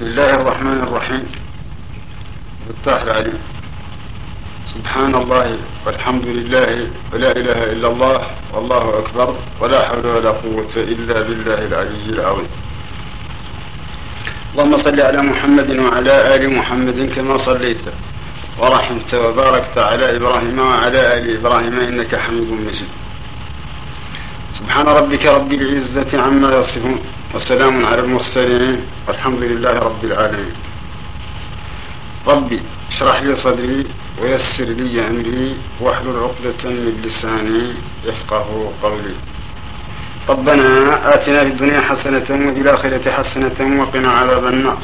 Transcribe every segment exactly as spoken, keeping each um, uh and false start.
بسم الله الرحمن الرحيم. بالطاح العليم. سبحان الله والحمد لله ولا إله إلا الله والله أكبر ولا حول ولا قوة إلا بالله العلي العظيم. اللهم صل على محمد وعلى آل محمد كما صليت ورحمت وباركت على إبراهيم وعلى آل إبراهيم إنك حميد مجيد. سبحان ربك رب العزة عما يصفون وسلام على المرسلين والحمد لله رب العالمين. ربي اشرح لي صدري ويسر لي أمري واحلل عقدة من لساني يفقه قولي. ربنا آتنا في الدنيا حسنة وفي الآخرة حسنة وقنا عذاب النار.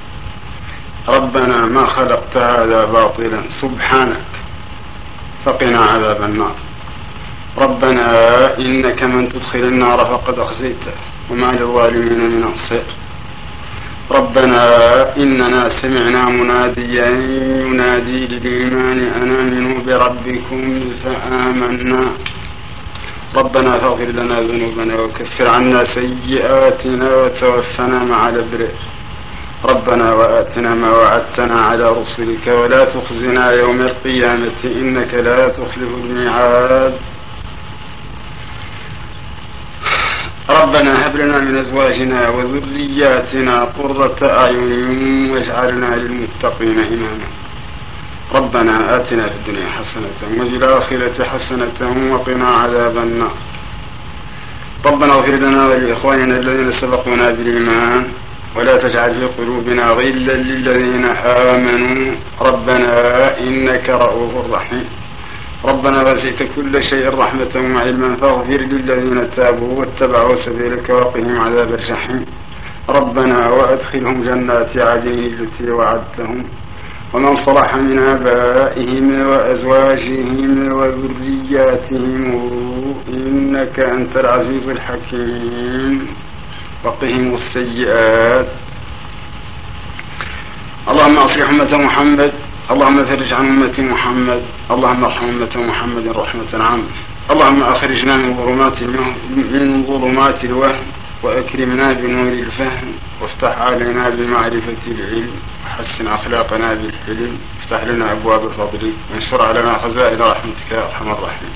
ربنا ما خلقت هذا باطلا سبحانك فقنا عذاب النار. ربنا إنك من تدخل النار فقد أخزيته وما للظالمين من أنصير. ربنا إننا سمعنا مناديا ينادي للإيمان أن آمنوا بربكم فآمنا. ربنا فاغفر لنا ذنوبنا وكفر عنا سيئاتنا وتوفنا مع الأبرار. ربنا وآتنا ما وعدتنا على رسلك ولا تخزنا يوم القيامة إنك لا تخلف الميعاد. ربنا هب لنا من أزواجنا وذرياتنا قرة أعين واجعلنا للمتقين إماما. ربنا آتنا في الدنيا حسنة وفي الآخرة حسنة وقنا عذاب النار. ربنا اغفر لنا ولإخواننا الذين سبقونا بالإيمان ولا تجعل في قلوبنا غلا للذين آمنوا ربنا إنك رؤوف رحيم. ربنا وسعت كل شيء رحمة وعلما فاغفر للذين تابوا واتبعوا سبيلك وقهم عذاب الجحيم. ربنا وأدخلهم جنات عدن التي وعدتهم ومن صلح من آبائهم وأزواجهم وذرياتهم إنك أنت العزيز الحكيم. وقهم السيئات. اللهم أصلح أمة محمد. اللهم فرج عن أمة محمد. اللهم ارحم أمة محمد رحمة عامة. اللهم أخرجنا من ظلمات من ظلمات الوهم وأكرمنا بنور الفهم وافتح علينا بمعرفة العلم وحسن أخلاقنا بالحلم. افتح لنا أبواب فضلك وانشر علينا خزائن رحمتك يا أرحم الراحمين.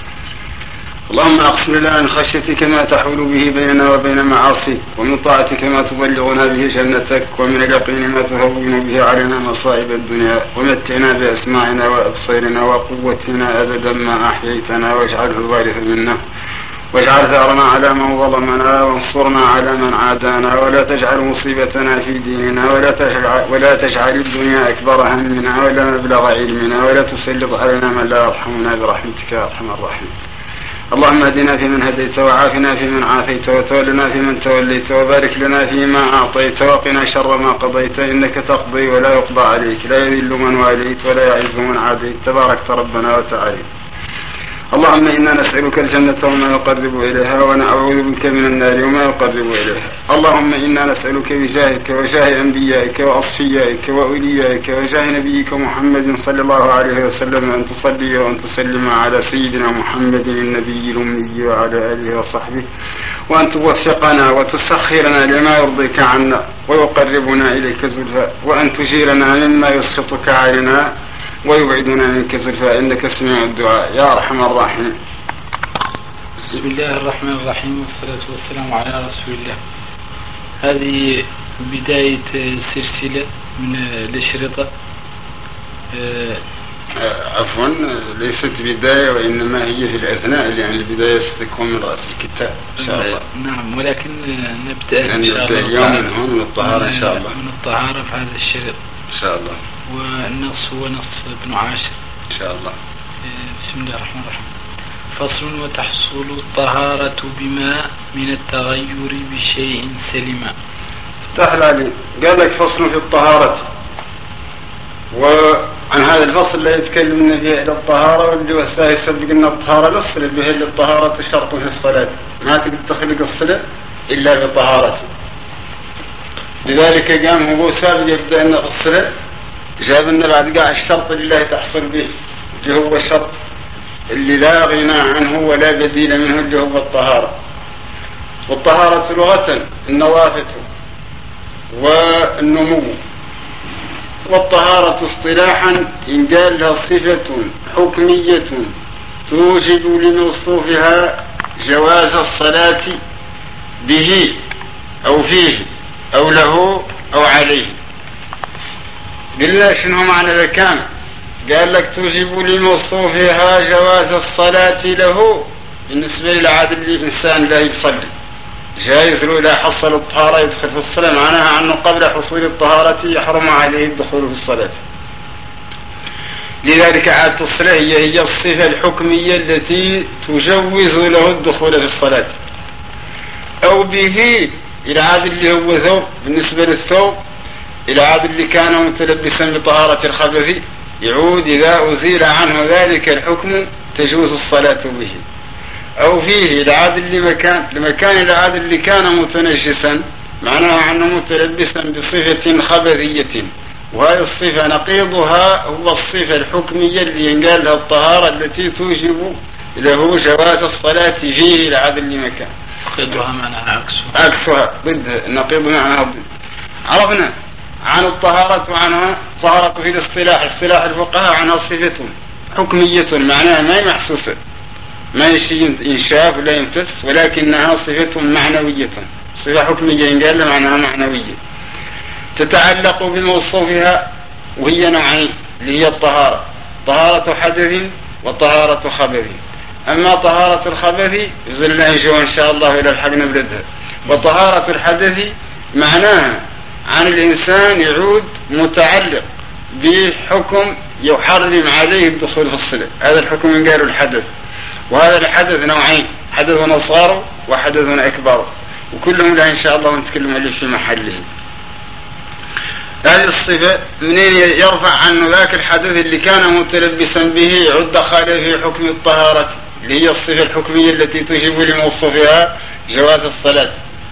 اللهم أقسم لنا من خشيتك ما تحول به بيننا وبين معاصيك ومن طاعتك ما تبلغنا به جنتك ومن اليقين ما تهون به علينا مصائب الدنيا ومتعنا بأسماعنا وأبصارنا وقوتنا أبدا ما أحييتنا واجعله الوارث منا واجعل ثأرنا على من ظلمنا وانصرنا على من عادانا ولا تجعل مصيبتنا في ديننا ولا تجعل, ولا تجعل الدنيا أكبر همنا ولا مبلغ علمنا ولا تسلط علينا من لا يرحمنا برحمتك يا أرحم الراحمين. اللهم اهدنا فيمن هديت وعافنا فيمن عافيت وتولنا فيمن توليت وبارك لنا فيما أعطيت وقنا شر ما قضيت إنك تقضي ولا يقضى عليك لا يذل من واليت ولا يعز من عاديت تباركت ربنا وتعالى. اللهم إنا نسألك الجنة وما يقرب إليها ونعوذ بك من النار وما يقرب إليها. اللهم إنا نسألك بجاهك وجاه أنبيائك وأصفيائك وأوليائك وجاه نبيك محمد صلى الله عليه وسلم أن تصلي وأن تسلم على سيدنا محمد النبي الأمي وعلى آله وصحبه وأن توفقنا وتسخرنا لما يرضيك عنا ويقربنا إليك زلفى وأن تجيرنا مما يسخطك علينا ويبعدنا منك زلفى إنك سميع الدعاء يا أرحم الراحمين. بسم الله الرحمن الرحيم والصلاة والسلام على رسول الله. هذه بداية سلسلة من الأشرطة. أه عفوا ليست بداية وإنما هي في الأثناء يعني البداية ستكون من رأس الكتاب إن شاء الله. نعم ولكن نبدأ يعني نبدأ اليوم من هون من الطهارة إن شاء الله. من الطهارة في هذا الشريط إن شاء الله. والنص هو نص ابن عاشر إن شاء الله. بسم الله الرحمن الرحيم. فصل. وتحصل الطهارة بما من التغير بشيء سلما. افتح لي قال لك فصل في الطهارة. وعن هذا الفصل لا يتكلمنا فيه إلى الطهارة واللي وساه يسبق لنا الطهارة الأصل به للطهارة شرط في الصلاة ما تقدر تخلق الصلاة إلا بطهارته. لذلك قام هو سابق يبدأ أن الصلاة جاب لنا بعد قاع الشرط لله تحصل به اللي هو الشرط اللي لا غنى عنه ولا بديل منه اللي هو الطهارة. والطهارة لغة النظافة و النمو. والطهارة اصطلاحا إن قال لها صفة حكمية توجب لموصوفها جواز الصلاة به أو فيه أو له أو عليه. قلنا شنو معنى ذا كان؟ قال لك توجب لموصوفها جواز الصلاة له بالنسبة للعادل الإنسان لا يصلي جائز له إذا حصل الطهارة يدخل في الصلاة، معناها أنه قبل حصول الطهارة يحرم عليه الدخول في الصلاة. لذلك عادة الصلاة هي هي الصفة الحكمية التي تجوز له الدخول في الصلاة. أو به العادل اللي هو ثوب، بالنسبة للثوب العادل اللي كان متلبسا بطهارة الخبث يعود إذا أزيل عنه ذلك الحكم تجوز الصلاة به. أو فيه العادل لمكان لمكان العادل اللي كان متنجسا، معناها أنه متلبسا بصفة خبثية، وهذه الصفة نقيضها هو الصفة الحكمية اللي ينقال لها الطهارة التي توجب له جواز الصلاة فيه العادل لمكان. نقيضها معناها عكسها عكسها ضد النقيض معناها ضد. عرفنا عن الطهارة وعنها طهارة في الاصطلاح اصطلاح الفقهاء عنها صفة حكمية، معناها ما هي محسوسة، ما هي شيء ينشاف ولا ينفس، ولكنها صفة معنوية. صفة حكمية ينقال لها معناها معنوية تتعلق بموصوفها، وهي نوعين اللي هي الطهارة، طهارة حدث وطهارة خبث. أما طهارة الخبث يزلنا نجوا إن شاء الله إلى الحق نبردها. وطهارة الحدث معناها عن الإنسان يعود متعلق بحكم يحرم عليه الدخول في الصلاة، هذا الحكم ينقال الحدث. وهذا الحدث نوعين، حدث أصغر وحدث أكبر، وكلهم لا إن شاء الله نتكلم عليه في محله. هذه الصفة منين يرفع عنه ذاك الحدث اللي كان متلبسا به عد خالف في حكم الطهارة اللي هي الصفة الحكمية التي توجب لموصوفها جواز الصلاة.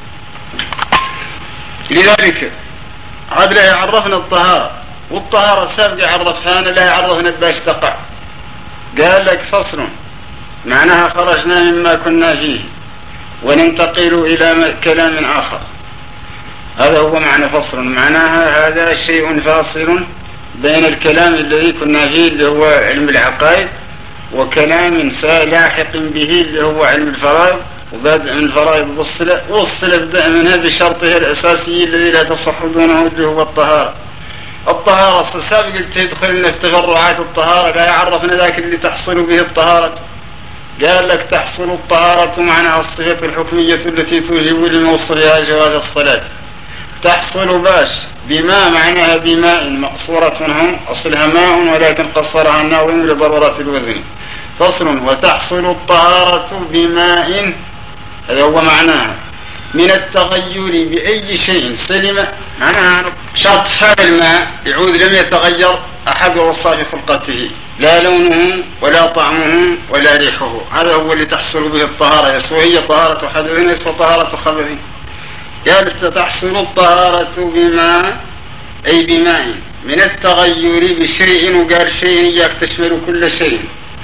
لذلك عاد لا يعرفنا الطهارة، والطهارة سابقا عرفها لا يعرفنا باش تقع. قال لك فصل معناها خرجنا مما كنا فيه وننتقل إلى كلام آخر. هذا هو معنى فصل، معناها هذا شيء فاصل بين الكلام الذي كنا فيه اللي هو علم العقائد وكلام لاحق به اللي هو علم الفرائض، وبدء من الفرائض والصلة، والصلة بدأ منها بشرطها الأساسي الذي لا تصح دونه اللي هو الطهارة. الطهارة السابق تدخل لنا في تفرعات الطهارة لا يعرفنا ذاك اللي تحصل به الطهارة. قال لك تحصل الطهارة معناها الصفة الحكمية التي توجب لموصلها جواز الصلاة. تحصل باش بما معناها بماء مقصورة هم أصلها ماء ولكن قصرها الناظم لضرورة الوزن. فصل وتحصل الطهارة بماء، هذا هو معناها من التغير بأي شيء سلم، معناها شرط هذا الماء يعود لم يتغير أحد وصاف خلقته لا لونه ولا طعمه ولا ريحه، هذا هو اللي تحصل به الطهارة، وهي طهارة حدث وطهارة خبث. قال تحصل الطهارة بماء أي بماء من التغير بشيء، وقال شيء إياك تشمل كل شيء.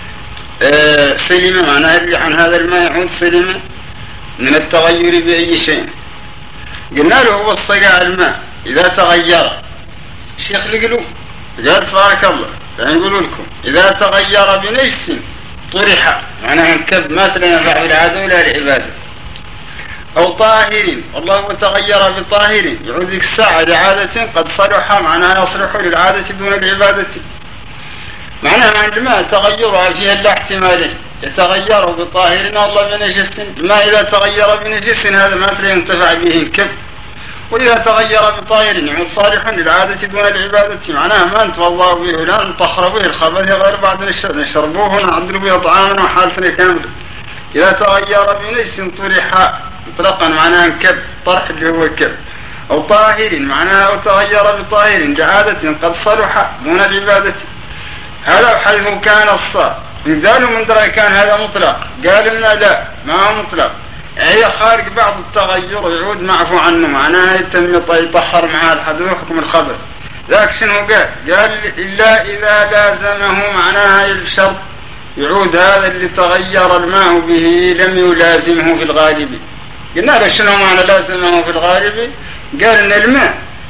آه سلم معناها اللي عن هذا الماء يعود سلم من التغير بأي شيء. قلنا له هو الصقاع الماء إذا تغير ايش يخلق له؟ قال تبارك الله يعني يقولوا لكم إذا تغير بنجس طرح، معناها انكب ما لا ينفع بالعادة ولا العبادة. أو طاهر، والله تغير بطاهر يعود ذيك الساعة لعادة قد صلح، معناها يصلح للعادة دون العبادة. معناها مع الماء تغيرها فيها لا احتمالين، يتغير بطاهر والله بنجس. الماء إذا تغير بنجس هذا ما لا ينتفع به الكب، وإذا تغير بطاهر يعود صالح للعادة دون العبادة، معناها ما نتوضأ به ولا نطهر به الخبث غير بعد الشرب، نشربوه ونعدل به طعامنا وحالتنا كاملة. إذا تغير بنجس طرح مطلقا، معناها الكب طرح اللي هو الكب. أو طاهر معناها أو تغير بطاهر لعادة قد صلح دون العبادة، هذا حيث كان الصار. إن قالوا من درى كان هذا مطلق، قال لنا لا ما هو مطلق، هي خارج بعض التغير يعود معفو عنه، معناها يتم يطهر معها الحدث حكم الخبث. ذاك شنو قال؟ قال إلا إذا لازمه، معناها الشرط يعود هذا اللي تغير الماء به لم يلازمه في الغالب. قلنا له شنو معنى لازمه في الغالب؟ قال إن الماء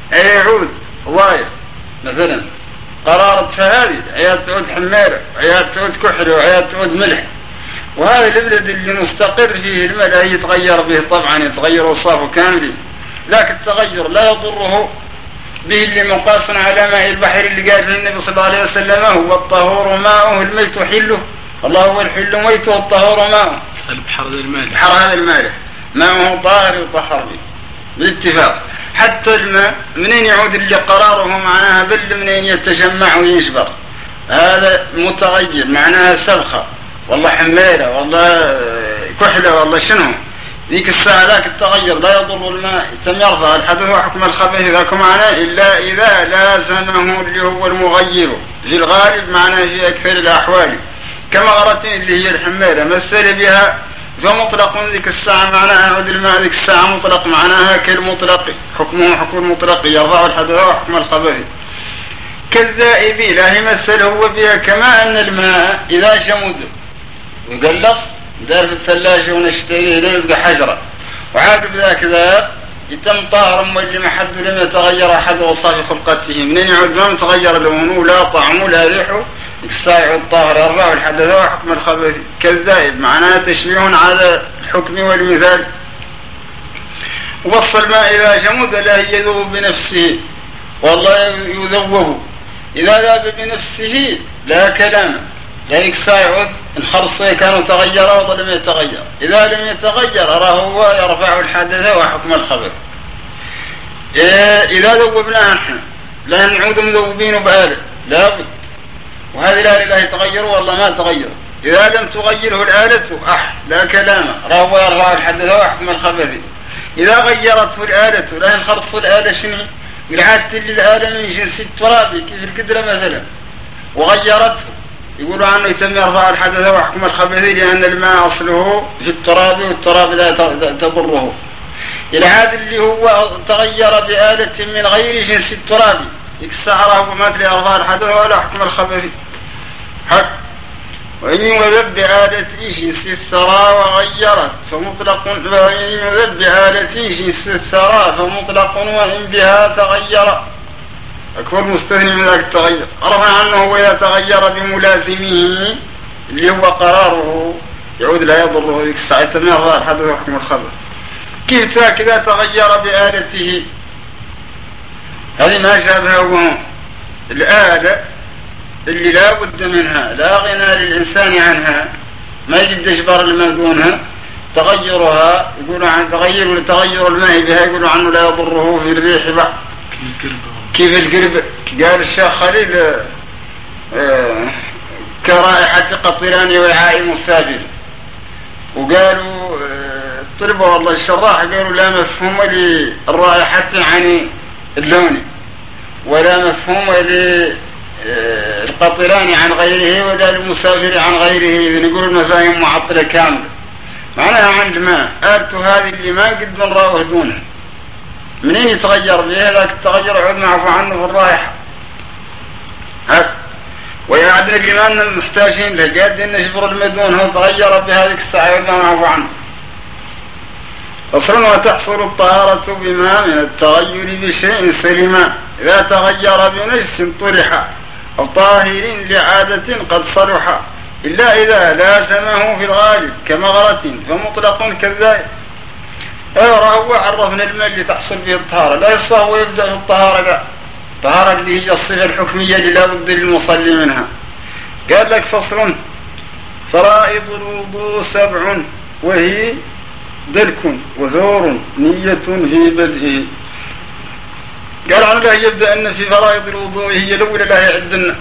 أي يعود ضايع مثلا قرارة فهذه عياد تعود حميرة وعياد تعود كحل وعياد تعود ملح. وهذا البلد اللي مستقر فيه الماء يتغير به طبعا يتغير وصافه كامل، لكن التغير لا يضره به اللي مقاس على ماء البحر اللي قال النبي صلى الله عليه وسلم هو الطهور ماؤه الميت حله، الله هو الحل ميته والطهور ماؤه. البحر هذا المالح، البحر هذا المالح ماؤه طاهر يطهر به بالاتفاق. حتى الماء منين يعود اللي قراره معناها بل منين يتجمع ويشبر، هذا متغير معناها سبخة والله حميرة والله كحلة والله شنو، ذيك الساعة ذاك التغير لا يضر الماء تم يرضى الحدث وحكم الخبث ذاك معناه إلا إذا لازمه اللي هو المغير في الغالب معناه في أكثر الأحوال كمغرة اللي هي الحميرة مثل بها فمطلق ذيك الساعة معناها عود الماء ذيك الساعة مطلق معناها كالمطلق حكمه حكم المطلق يرضى الحدث وحكم الخبث. كالذائب لا يمثل هو بها كما أن الماء إذا جمد ويقلص دار في الثلاجة ونشتريه لا يبقى حجرة وعاقب ذاك ذا يتم طاهر واللي ما حد لم يتغير أحد وصاف خلقته منين يعود ما متغير لونه لا طعمه لا ريحه يكساع الطاهر يرفع الحدث وحكم الخبث. كالذائب معناه تشبيه على الحكم والمثال. وصف الماء إذا جمد لا يذوب بنفسه والله يذوب إذا ذاب بنفسه لا كلام لا يكساعد الخرص كانوا تغير وظلم يتغير. إذا لم يتغير أراه هو يرفع الحدث وحكم الخبث. إذا ذوبناه نحن لا نعود مذوبين بآله لابد، وهذه الآلة لا يتغير والله ما تغير. إذا لم تغيره الآلة أح لا كلام أراه هو يرفع الحدث وحكم الخبث. إذا غيرته الآلة لا ينخرص الآلة شنو العادة للآلة من جنس التراب كيف القدرة مثلا وغيرته يقولوا عنه يتم يرفع الحدث وحكم الخبث لأن الماء أصله في التراب والتراب لا تضره. العاد اللي هو تغير بآلة من غير جنس التراب يكسعره وما تلي يرفع الحدث ولا حكم الخبث حق. وإن يذب بآلة جنس الثرى وغيرت فمطلق، وإن يذب بآلة جنس الثرى فمطلق وإن بها تغير أكبر مستثني من ذلك التغير. عرفنا عنه وإذا تغير بملازمه اللي هو قراره يعود لا يضره ذيك الساعة يتم يرفع الحدث وحكم الخبث. كيف ذاك إذا تغير بآلته هذه ما شابهه الآلة اللي لا بد منها لا غنى للإنسان عنها ما يجد إجبار لمن دونها تغيرها يقولوا عن تغير تغير الماء بها يقولوا عنه لا يضره في الريح بحر كيف القرب. قال الشيخ خليل آه كرائحة قطران وعاء مسافر. وقالوا آه طلبوا والله الشراح قالوا لا مفهوم للرائحة عن اللون ولا مفهوم للقطران عن غيره ولا المسافر عن غيره يقولوا المفاهيم معطلة كاملة. معناها عند ما آلته هذه اللي ما قد من رأوه دونها منين يتغير به ذاك التغير يعود معفو عنه في الرائحة. ويعدنا الإيمان محتاجين له قد إن شبر المدون هو تغير بهذه الساعة يعود معفو عنه. أصلا وتحصل الطهارة بما من التغير بشيء سلما إذا تغير بنجس طرح أو طاهر لعادة قد صلح إلا إذا لازمه في الغالب كمغرة فمطلق كالذائب. هو عرفنا الماء اللي تحصل به الطهارة لا يصاه ويبدأ في الطهارة لا الطهارة اللي هي الصفة الحكمية اللي لا بد للمصلي منها. قال لك فصل فرائض الوضوء سبع وهي دلك وثور نية في بدئه. قال عن الله يبدأ أن في فرائض الوضوء هي الأولى لا يعدنا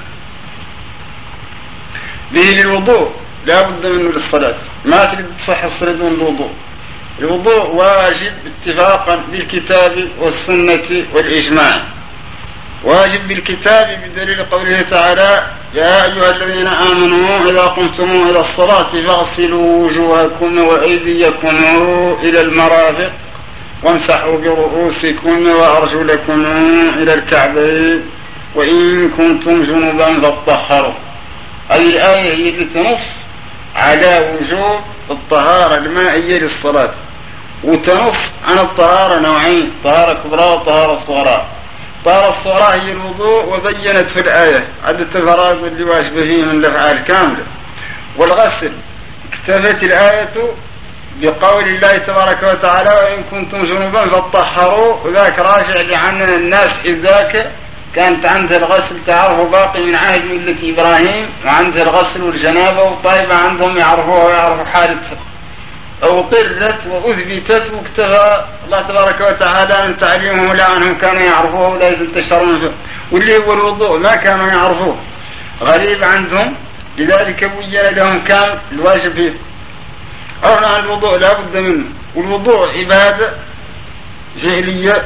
به للوضوء لا بد منه للصلاة ما تقدر تصح الصلاة دون الوضوء. الوضوء واجب اتفاقا بالكتاب والسنة والإجماع. واجب بالكتاب بدليل قوله تعالى يا أيها الذين آمنوا إذا قمتم إلى الصلاة فاغسلوا وجوهكم وأيديكم إلى المرافق وامسحوا برؤوسكم وأرجلكم إلى الكعبين وإن كنتم جنبا فاطهروا. هذه الآية هي التي تنص على وجوب الطهارة المائية للصلاة وتنص عن الطهارة نوعين طهارة كبرى وطهارة صغرى. صار الصورة هي الوضوء، وبينت في الآية عدة الفرائض اللي واجب فيه من الأفعال كاملة. والغسل اكتفت الآية بقول الله تبارك وتعالى وإن كنتم جنوبا فاطهروا، وذاك راجع لعن الناس إذ ذاك كانت عنده الغسل تعرفوا باقي من عهد ملة إبراهيم، وعنده الغسل والجنابة والطيبة عندهم يعرفوها ويعرفوا حالتها، أو قلت وأثبتت واكتفى الله تبارك وتعالى من تعليمهم لأنهم كانوا يعرفوه ولا ينتشرون فيه. واللي هو الوضوء ما كانوا يعرفوه، غريب عندهم، لذلك بين لهم كان الواجب فيه. عرفنا عن الوضوء لا بد منه، والوضوء عبادة فعلية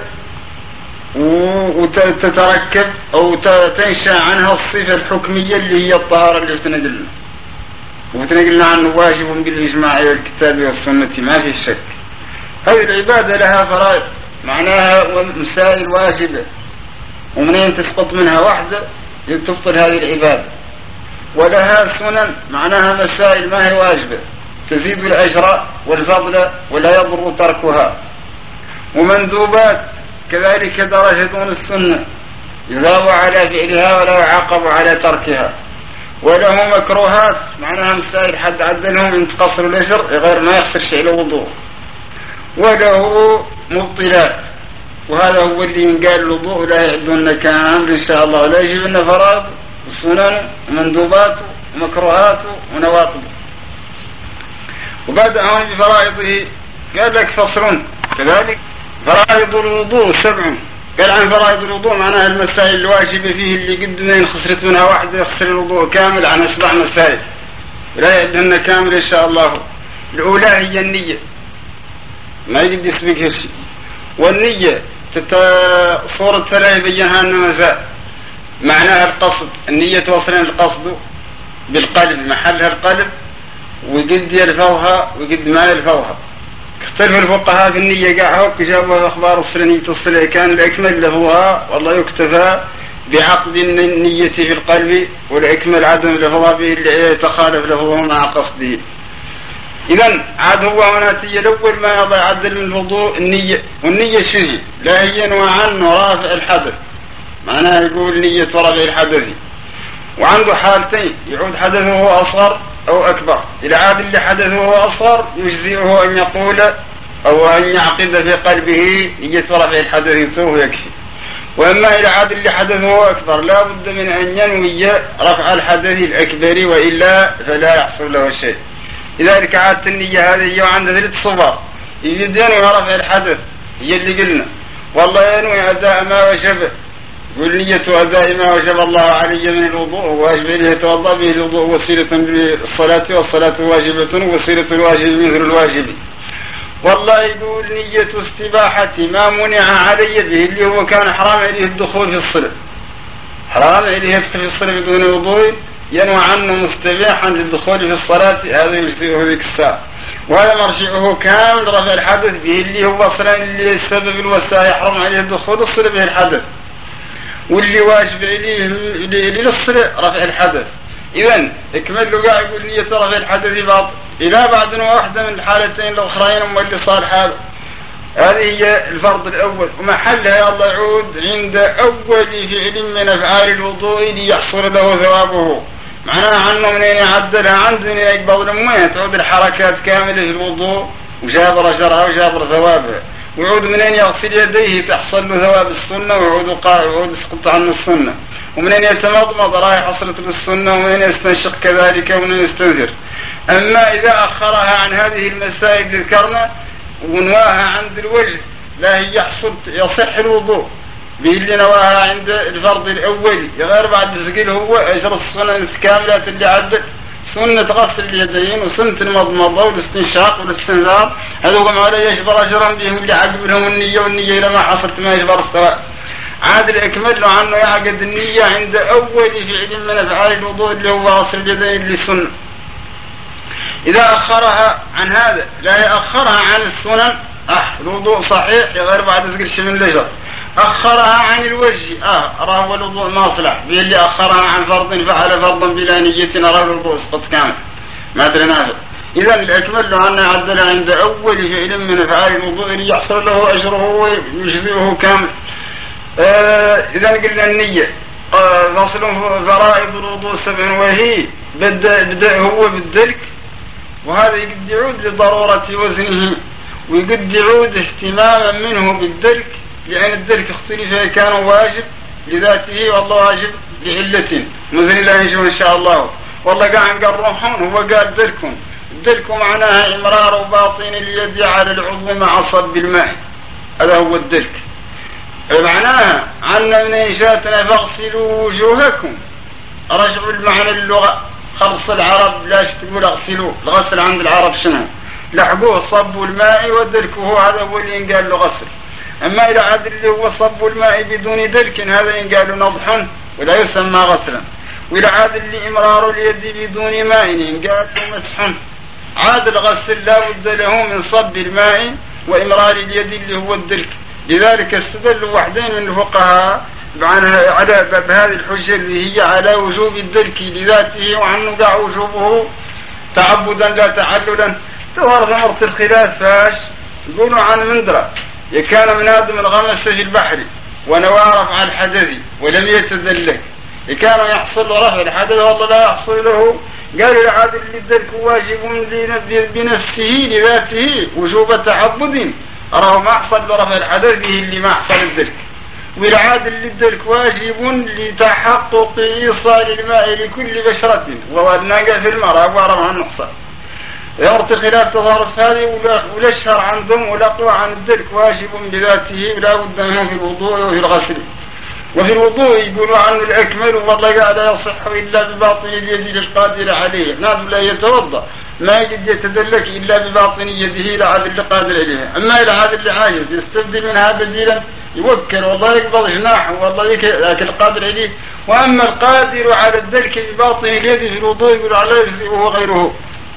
وتتركب أو تنشأ عنها الصفة الحكمية اللي هي الطهارة اللي بتنقلنا وبتنقلنا عنه واجب بالإجماع والكتاب والسنة ما في شك. هذه العبادة لها فرائض معناها مسائل واجبة، ومنين تسقط منها واحدة تبطل هذه العبادة، ولها سنن معناها مسائل ما هي واجبة تزيد الأجر والفضل ولا يضر تركها، ومندوبات كذلك درجة دون السنة يثاب على فعلها ولا يعاقب على تركها، وله مكروهات معناها مسائل حد عدلهم ان تقصر الأجر غير ما يخسر شيء الوضوء، وله مبطلات، وهذا هو اللي قال الوضوء لا يعدون كامل إن شاء الله، ولا يجب لنا فرائض وسنن ومندوباته ومكروهاته ونواقضه. وبعد هون بفرائضه قال لك فصل كذلك فرائض الوضوء سبع. قال عن فرائض الوضوء معناها المسائل الواجبة فيه اللي قد منين خسرت منها واحدة يخسر الوضوء كامل عن أسبع مسائل ولا يعدهن كامل إن شاء الله. الأولى هي النية، ما يقد يسبقها شيء، والنية صورة لا يبينها النمزاء معناها القصد، النية توصل القصد بالقلب محلها القلب، وقد يلفظها وقد ما يلفظها. اختلف الفقهاء في النية قاعدة جابوا أخبار الصلة الصلة كان الأكمل لفظها والله يكتفى بعقد النية في القلب، والأكمل عدم لفظها به اللي يتخالف لفظه مع قصده. إذن عاد هو وناتي الأول ما يضع عدل من الوضوء النية، والنية شنو؟ لا هي نوعان ورافع الحدث معناها يقول نية رفع الحدث، وعنده حالتين يعود حدثه أصغر أو أكبر. إذا عاد اللي حدثه أصغر يجزئه أن يقول أو أن يعقد في قلبه نية رفع الحدث يكتوه يكفي. وإما إذا عاد اللي حدثه أكبر لا بد من أن ينوي رفع الحدث الأكبر وإلا فلا يحصل له شيء. لذلك عادة النية هذه هي عند ثلاث صور، يجد ينوي رفع الحدث هي اللي قلنا، والله ينوي أداء ما وجب، يقول نية أداء ما وجب الله علي من الوضوء واجب إليه يتوضأ به الوضوء وسيلة بالصلاة، والصلاة واجبة وسيلة الواجب مثل الواجب. والله يقول نية استباحة ما منع علي به اللي هو كان حرام عليه الدخول في الصلاة، حرام عليه يدخل في الصلاة بدون وضوء، ينوى عنه مستباحا للدخول في الصلاة، هذا يجزئه ذيك الساعة. وهذا مرجعه كامل رفع الحدث به اللي هو أصلا اللي السبب الوسائل يحرم عليه الدخول الصلاة به الحدث، واللي واجب عليه للصلاة رفع الحدث. إذن اكمل له قاعد يقول نية رفع الحدث باطل إلى بعد واحدة من الحالتين الأخرين واللي صار حاله. هذه هي الفرض الأول، ومحلها يا الله يعود عند أول فعل من أفعال الوضوء ليحصل له ثوابه، معناها عنه منين يعدلها عنده منين يقبض المية، تعود الحركات كاملة في الوضوء وجابر أجرها وجابر ثوابها، ويعود منين يغسل يديه تحصل له ثواب السنة، ويعود قائل ويعود يسقط عنه السنة، ومنين يتمضمض رايح حصلت للسنة، ومنين يستنشق كذلك، ومنين يستنثر. أما إذا أخرها عن هذه المسائل اللي ذكرنا ونواها عند الوجه لا هي يحصل يصح الوضوء به اللي نواها عند الفرض الأول، غير بعد الزقيل هو أجر السنة الكاملة اللي عدت سنة غسل اليدين وسنة المضمضة والاستنشاق والاستنثار، هذا هو ما لا يجبر أجرهم بهم اللي عقب لهم النية، والنية إذا ما حصلت ما يجبر الثواب. عاد الأكمل له عنه يعقد النية عند أول فعل من أفعال الوضوء اللي هو غسل اليدين اللي سنة. إذا أخرها عن هذا لا يأخرها عن السنن أه الوضوء صحيح غير بعد ذكر شيء من الأجر. أخرها عن الوجه أه أراه الوضوء ماصلح به اللي أخرها عن فرض فعل فرضا بلا نية أراه الوضوء سقط كامل ما أدري نافع. إذا الأكمل له أن يعدل عند أول فعل من أفعال الوضوء اللي يحصل له أجره ويجزئه كامل. آه إذا قلنا النية فصل فرائض الوضوء سبع وهي بدأ, بدأ هو بالدلك، وهذا يقد يعود لضرورة وزنه، ويقد يعود اهتماما منه بالدلك، لأن الدلك اختلف كان واجب لذاته والله واجب لعلة مثل الله يجب إن شاء الله. والله قاعد قال روحون، هو قال دلكم. الدلك معناها إمرار باطن اليد على العضو مع صب الماء، هذا هو الدلك. معناها عنا من إنشاتنا فاغسلوا وجوهكم، رجعوا المعنى اللغة خلص العرب لاش تقول اغسلوا، الغسل عند العرب شنو؟ لحقوه صبوا الماء ودلكه، هذا هو اللي ينقال له غسل. أما إلى عاد اللي هو صب الماء بدون دلك هذا ينقال له نضح ولا يسمى غسلا، وإلى عاد اللي إمرار اليد بدون ماء ينقال له مسح. عاد الغسل لا بد له من صب الماء وإمرار اليد اللي هو الدلك. لذلك استدلوا وحدين من الفقهاء على بهذه الحجة اللي هي على وجوب الدلك لذاته، وعنه قاع وجوبه تعبدا لا تعللا. تظهر ثمرة الخلاف فاش يقولوا عن مندرة كان من آدم الغمس في البحر ونوى رفع الحدث ولم يتدلك، كان يحصل له رفع الحدث والله لا يحصل له. قالوا العادل للدلك واجب بنفسه لذاته وجوب تعبد، أراه ما حصل برفع الحدث به اللي ما حصل الدلك. والعادل للدلك واجب لتحقق إيصال الماء لكل بشرة، والناقة في المرأة وعرف عن نقصة. يورة الخلاف تظهر في هذه، والأشهر عندهم والأقوى عن الدلك واجب بذاته ولا بد منه في الوضوء وفي الغسل. وفي الوضوء يقولوا عنه الأكمل والله قال لا يصح إلا بباطن اليد للقادر عليه، نادم لا يتوضأ ما يجد يتدلك إلا بباطن يده لعاد اللي قادر عليه. أما إلى هذا اللي عاجز يستبدل منها بديلا يوكل والله يقبض جناحه والله لكن القادر عليه. وأما القادر على الدلك بباطن اليد في الوضوء يقول على يجزئه وغيره.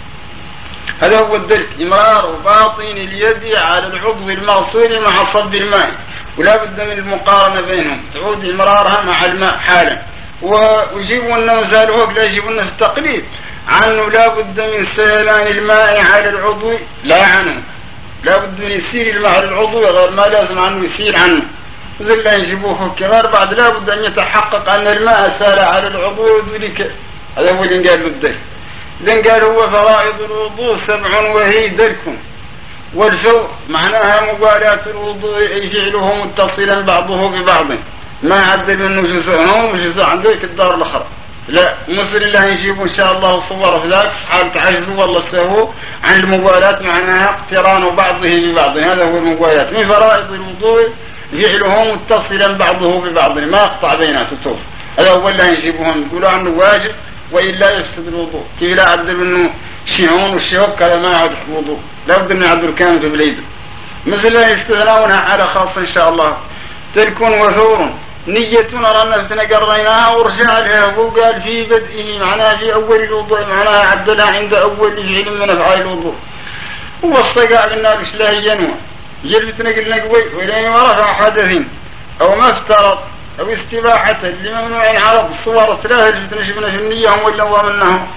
هذا هو الدلك، إمرار باطن اليد على العضو المغسول مع صب الماء، ولا بد من المقارنة بينهم، تعود إمرارها مع الماء حالا. ويجيبوا لنا مزالوه لا يجيبوا لنا في التقليد عنه لا بد من سيلان الماء على العضو، لا عنه لا بد من يسير الماء على العضو غير ما لازم عنه يسير عنه، وزي لا يجيبوه كغير بعد لا بد أن يتحقق أن الماء سال على العضو وذلك. هذا هو اللي قال بالدلك. لأن قال هو فرائض الوضوء سبع وهي دلك، والفور معناها مبالاة الوضوء أي فعله متصلا بعضه ببعض، ما عدل منه جزء هو وجزء عندك الدار الأخرى، لا مثل الله يجيب إن شاء الله صور في ذلك حال تعجزوا والله سهو عن المبالاة، معناها اقتران بعضه ببعض. هذا هو المبالاة. من فرائض الوضوء فعله متصلا بعضه ببعض ما يقطع بيناته طوف، هذا هو اللي يجيبهم يقولوا عنه واجب وإلا يفسد الوضوء. كي لا عدل منه شيعون والشوك هذا ما يعد وضوء، لا بد أن يعدل كامل في بليده. مثل يستغنونها على خاص إن شاء الله. تلك وثور نية نرى نفسنا قريناها ورجع لها، وقال في بدئه معناها في أول الوضوء معناها عدلها عند أول فعل من أفعال الوضوء. والصقاء قلنا لك لا ينوى جلبتنا قلنا قوي ولين ورفع حدث أو ما افترض أو استباحة لممنوع عرض الصور ثلاثة جلبتنا شبنا في النية هم ولا ضمنهم.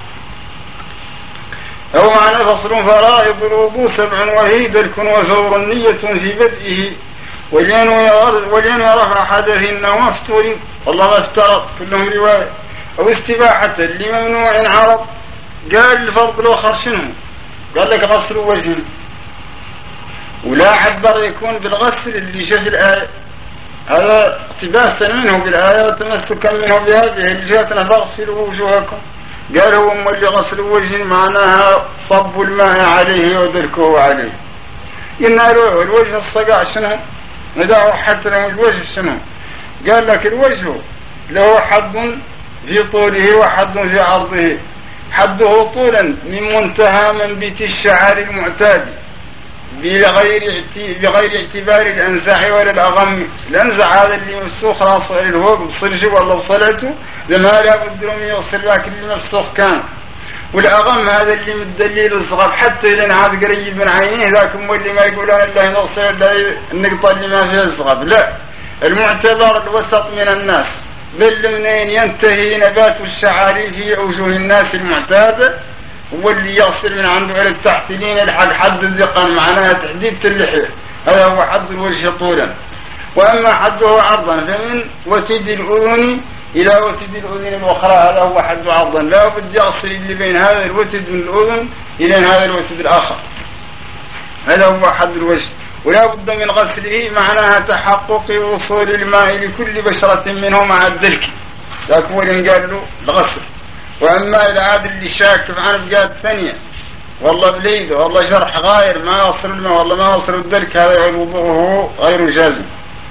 أو معنى فصل فرائض الوضوء سبع وهي دلك وثور نية في بدئه ولين رفع حدث أو مفتور والله ما افترض كلهم رواية أو استباحة لممنوع عرض. قال الفرض الآخر شنو؟ قال لك غسل وجه، ولا عبر يكون بالغسل اللي شاف الآية، هذا اقتباسا منه بالآية وتمسكا منه بهذه اللي جاتنا فاغسلوا وجوهكم. قال هو أم اللي غسل وجه معناها صب الماء عليه ودلكه عليه. قلنا له الوجه الصقاع شنو؟ ندعو حتى له الوجه شنو؟ قال لك الوجه له حد في طوله وحد في عرضه، حده طولا من منتهى منبت الشعر المعتاد بغير بغير اعتبار الأنزع ولا الأغم. الأنزع هذا اللي مفسوخ راس الهو بصلجه ولا بصلته لما لا بد له يوصل ذاك اللي مفسوخ كان، والأغم هذا اللي مدليل الصغب حتى إذا عاد قريب من عينيه ذاك اللي ما يقولون الله نوصل إلا النقطة اللي ما فيها الصغب. لا، المعتبر الوسط من الناس بل منين ينتهي نبات الشعر في أوجه الناس المعتادة، واللي يصل من عنده إلى التحت لين الحد حد الذقن معناها تحديد اللحية، هذا هو حد الوجه طولا. وأما حده عرضا فمن وتد الأذن إلى وتد الأذن الأخرى، هذا هو حد عرضا، لا بد يصل اللي بين هذا الوتد من الأذن إلى هذا الوتد الآخر، هذا هو حد الوجه. ولا بد من غسله، معناها تحقق وصول الماء لكل بشرة منه مع الدلك، لكن ولن قال له الغسل. وأما إلى عاد اللي شاك عن بقات ثانية والله بليده والله جرح غاير ما يوصل الماء والله ما يوصل الدلك، هذا يعود وضوءه غير جازم.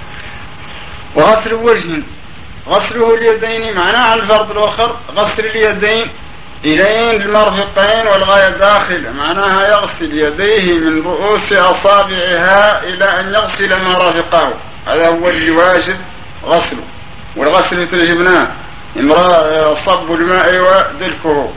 وغسل وجه غسله اليدين، معناه على الفرض الآخر غسل اليدين إلين المرفقين والغاية داخل، معناها يغسل يديه من رؤوس أصابعها إلى أن يغسل ما رافقه، هذا هو اللي واجب غسله. والغسل مثل جبناه امرأة صب الماء ودلكه.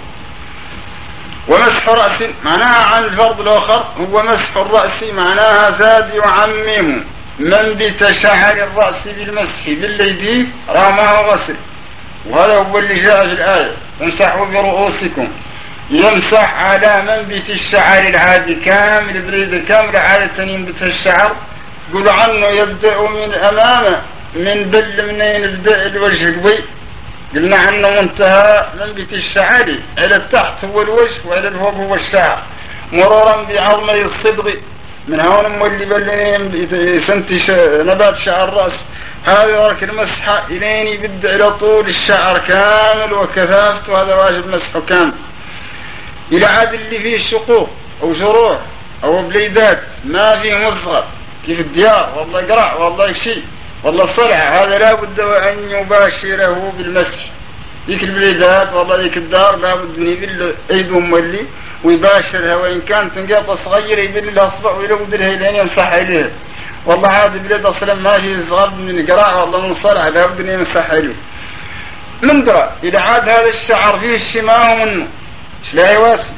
ومسح رأس، معناها عن الفرض الآخر هو مسح الرأس، معناها زاد يعمم منبت شعر الرأس بالمسح باليدين رامه غسل، وهذا هو اللي جاء في الآية امسحوا برؤوسكم، يمسح على منبت الشعر العادي كامل بريد كامل، عادة ينبت الشعر قولوا عنه يبدأ من أمامه من بل منين يبدأ الوجه قوي، قلنا عنه منتهى منبت الشعر إلى التحت هو الوجه وإلى الفوق هو الشعر، مرورا بعظمي الصدغ من هون مولي بل يسنتش نبات شعر الرأس، هذا ذلك المسحة إلين يبدأ إلى طول الشعر كامل وكثافته، هذا واجب مسحه كامل. إلى عاد اللي فيه شقوق أو جروح أو بليدات ما فيه مصغر كيف الديار والله قرع والله شيء والله صلع، هذا لا بد أن يباشره بالمسح. ذيك البليدات والله ذيك الدار لا بد أن يبل أيدهم مولي ويباشرها، وإن كانت تنقاط صغيرة يبل لها أصبع ويلود لها إلين يمسح إليه، والله عاد بلاد أصلا ما في صغر من القراع والله من صلع لا بد أن يمسح إليه. من درى إذا عاد هذا الشعر فيه الشماء منه لا يواسي،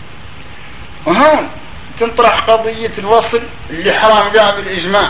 وهون تنطرح قضية الوصل اللي حرام بها بالإجماع،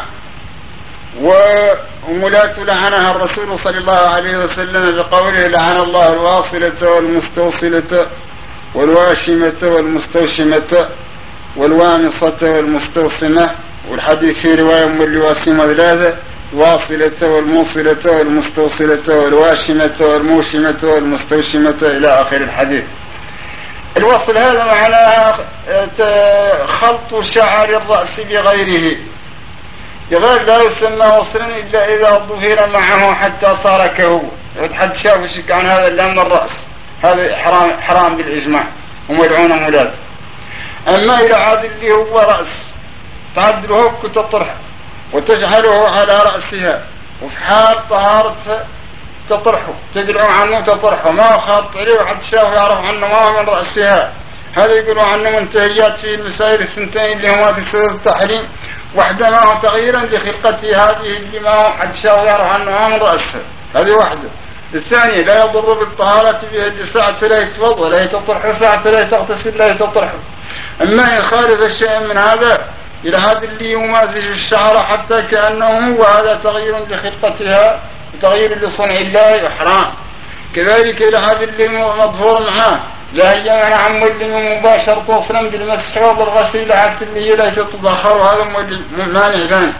وملاته لعنها الرسول صلى الله عليه وسلم بقوله لعن الله الواصلة والمستوصلة والواشمة والمستوشمة والوامصة والمستوصمة، والحديث في رواية من الواسمة ثلاثة الواصلة والموصلة والمستوصلة والواشمة والموشمة والمستوشمة إلى آخر الحديث. الوصل هذا معناها خلط شعر الرأس بغيره، يقول لا يسمى وصلا إلا إذا ظهر معه حتى صار كهو، حد شاف شك عن هذا إلا من الرأس، هذا حرام, حرام بالإجماع وملعون مولاته. أما إلى عاد اللي هو رأس تعدله هبك تطرح وتجعله على رأسها وفي حال طهارتها تطرحه تقلعوا عنه تطرحه، ما خاط عليه وحد شاف يعرف عنه ما هو من رأسها، هذا يقولوا عنه منتهيات في المسائل الثنتين اللي هما في سورة التحريم، واحدة ما هو تغييرا لخلقته هذه اللي ما هو حد شاف يعرف عنه ما من رأسها، هذه واحدة. الثانية لا يضر بالطهارة بها اللي ساعة لا يتوضأ لا يتطرح ساعة لا تغتسل لا يتطرح. أما إن خالف الشيء من هذا إلى هذا اللي يمازج الشعر حتى كأنه وهذا تغيير لخلقتها وتغيير لصنع الله وحرام. كذلك إلى هذا اللي مظهور معاه لا يمنع عن اللي مباشر توصلا بالمسح والغسل حتى اللي هي لا تتضخر، وهذا مانع ثاني.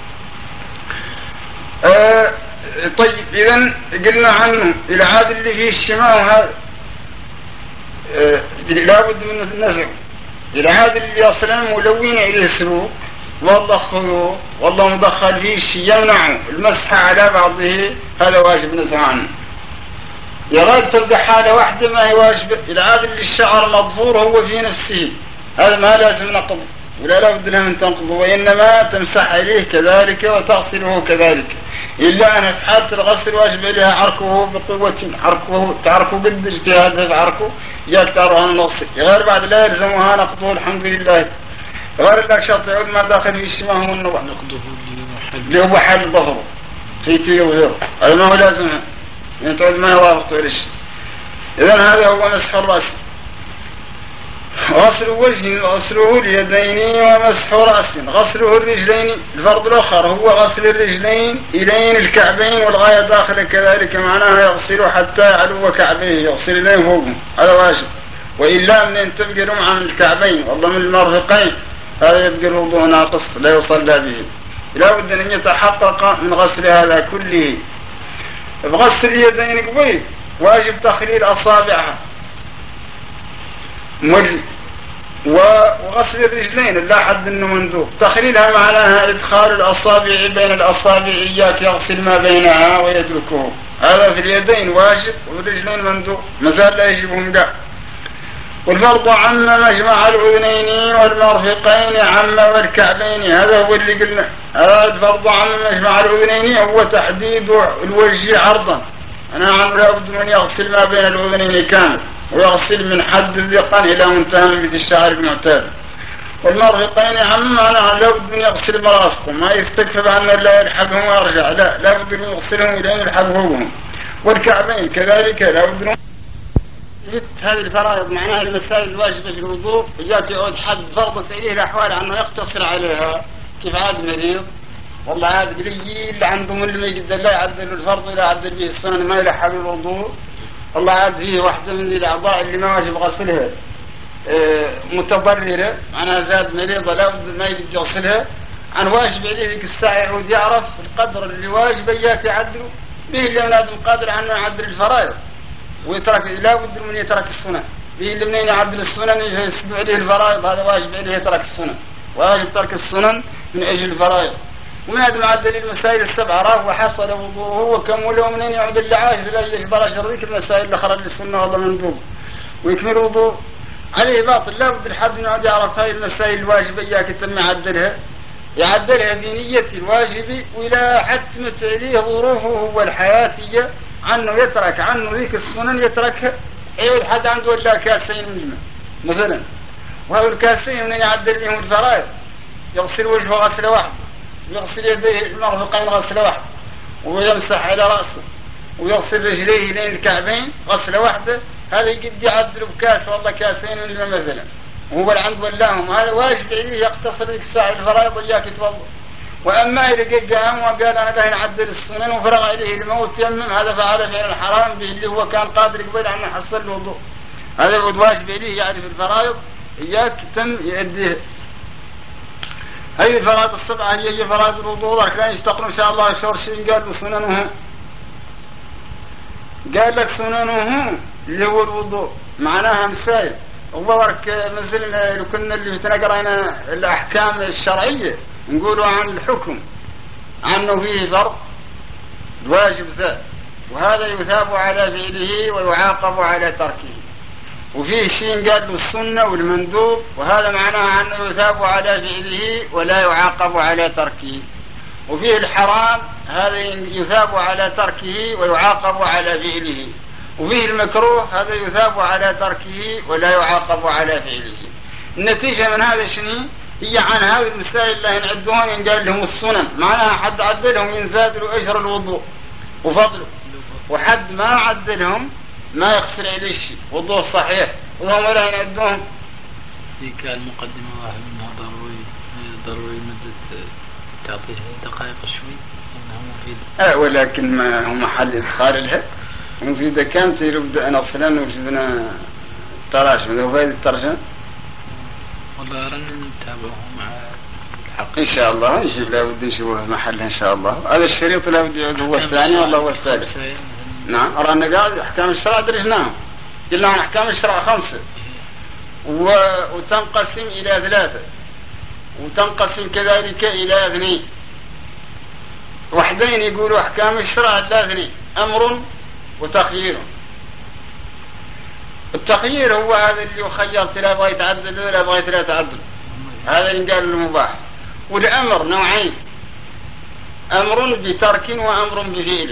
آه طيب إذن قلنا عنه إلى هذا اللي فيه الشماء هذا آه لا بد من النزع، إلى هذا اللي أصلا ملون إليه سلوك والله خذوه والله مدخل فيه الشيء يمنع المسح على بعضه، هذا واجب نزع عنه. يراد تبقى حالة واحدة ما هي واجب، إلى هذا اللي الشعر مضفور هو في نفسه هذا ما لازم نقض ولا لا بد له من تنقضه، وإنما تمسح عليه كذلك وتغسله كذلك، إلا أن في حالة الغسل واجب إليها عركه بقوة، عركه تعركه قد اجتهاد في عركه يقتر عن النص، غير بعد لا يلزمها نقضه الحمد لله، غير لك شرط يعود ما داخل في الشماء هو النوع نقضه اللي هو حال ظهره فيتي وغيره، هذا ما هو لازمها يعني تعود ما يوافق إليش. إذن هذا هو مسح الرأس. غسل وجه غسله اليدين ومسح رأس. غسله الرجلين الفرض الآخر هو غسل الرجلين إلين الكعبين والغاية داخل كذلك، معناها يغسل حتى علو كعبيه يغسل إلين فوقهم، هذا واجب، وإلا من أن تبقى لمعة من الكعبين والله من المرفقين هذا يبقى الوضوء ناقص لا يصلى به. لا بد أن يتحقق من غسل هذا كله. بغسل اليدين قبيل واجب تخليل أصابعها مل، وغسل الرجلين لا حد انه مندوب. تخليلها معناها ادخال الاصابع بين الاصابع، اياك يغسل ما بينها ويتركه. هذا في اليدين واجب، والرجلين مندوب مازال لا يجبهم قاع. والفرض عم مجمع الاذنين والمرفقين عم والكعبين، هذا هو اللي قلنا. هذا الفرض عم مجمع الاذنين هو تحديد الوجه عرضا. انا عم لابد من يغسل ما بين الاذنين كامل، ويغسل من حد الذقن إلى منتهى منبت الشعر المعتاد. والمرفقين عم معناها لابد من يغسل مرافقهم، ما يستكفى بأنه لا يلحقهم ويرجع، لا لابد من يغسلهم إلى أن يلحقهم. والكعبين كذلك لابد من هذه الفرائض معناها المسائل الواجبة في الوضوء، جاءت يعود حد فرضت إليه الأحوال أنه يقتصر عليها. كيف عاد مريض والله عاد قليل عندهم اللي ما يقدر لا يعدل الفرض ولا يعدل به السنن ما يلحق الوضوء. الله عاد فيه واحدة من الأعضاء اللي ما واجب غسلها اه متضررة، معناها زاد مريضة لا ما يقدر يغسلها، عن واجب عليه ذيك الساعة يعود يعرف القدر اللي واجب إياك يعدله به، اللي لازم قادر عنه يعدل الفرائض ويترك، لا بد من يترك السنة به، اللي منين يعدل السنن يسد عليه الفرائض، هذا واجب عليه يترك السنن، واجب ترك السنن من أجل الفرائض. ومن هذا معدل المسائل السبعة راه وحصل وضوءه وكمله، منين يعود اللي عاجز لا يجبر شريك المسائل اللي خرج للسنة والله مندوب ويكمل وضوء عليه باطل. لا بد الحد يعود يعرف هاي المسائل الواجبة إياك يتم يعدلها، يعدلها بنية الواجب ولا حتمت عليه ظروفه هو الحياتية عنه يترك عنه ذيك السنن يتركها. يعود حد عنده إلا كاسين من الماء مثلا، وهذا الكاسين منين يعدل بهم الفرائض، يغسل وجهه غسلة واحدة، يغسل يديه المرفقين غسلة واحدة، ويمسح على رأسه، ويغسل رجليه لين الكعبين غسلة واحدة. هذا يقد يعدل بكاس والله كاسين من الماء مثلا، وهو العند ولاهم. هذا واجب عليه يقتصر لك ساعة الفرائض إياك يتوضأ. وأما إذا قام وقال أنا له نعدل السنن وفرغ عليه الموت يمم، هذا فعل فعل الحرام به اللي هو كان قادر قبل أن يحصل الوضوء. هذا واجب عليه يعرف الفرائض إياك تم يؤديه. هذه الفرائض السبعة هي فرائض الوضوء. لكن يستقر إن شاء الله شور شيء قال له سننه، قال لك سننه اللي هو الوضوء معناها مسائل. وبرك مثل لو كنا اللي بتنقرأنا الأحكام الشرعية نقولوا عن الحكم عنه فيه فرض واجب ذات، وهذا يثاب على فعله ويعاقب على تركه. وفيه شيء قال له السنة والمندوب، وهذا معناه أنه يثاب على فعله ولا يعاقب على تركه. وفيه الحرام، هذا يثاب على تركه ويعاقب على فعله. وفيه المكروه، هذا يثاب على تركه ولا يعاقب على فعله. النتيجة من هذا شنو هي؟ عن هذه المسائل اللي ينعدون ينقال لهم السنن، معناها حد عدلهم ينزاد له أجر الوضوء وفضله، وحد ما عدلهم ما يخسر عليه شيء، وضوء صحيح وهم ولا ينعدون. ذيك المقدمة واحد منها ضروري ضروري مدة تعطيه دقائق شوي إنها مفيدة. أه ولكن ما هو محل إدخال لها مفيدة. كانت يبدأ أنا أصلا وجدنا تراجم لو فايدة الترجمة والله رانا نتابعه مع الحق إن شاء الله. نجيب لا بد نشوفه محلها إن شاء الله. هذا الشريط لا بد يعود هو الثاني والله هو الثالث. نعم رانا قاعد أحكام الشرع درجناهم، قلنا عن أحكام الشرع خمسة و... وتنقسم إلى ثلاثة، وتنقسم كذلك إلى اثنين. وحدين يقولوا أحكام الشرع لا اثنين، أمر وتخيير. التخيير هو هذا اللي يخيرت لا بغيت تعدل ولا بغيت لا تعدل، هذا اللي قال المباح. والأمر نوعين، أمر بترك وأمر بفعل.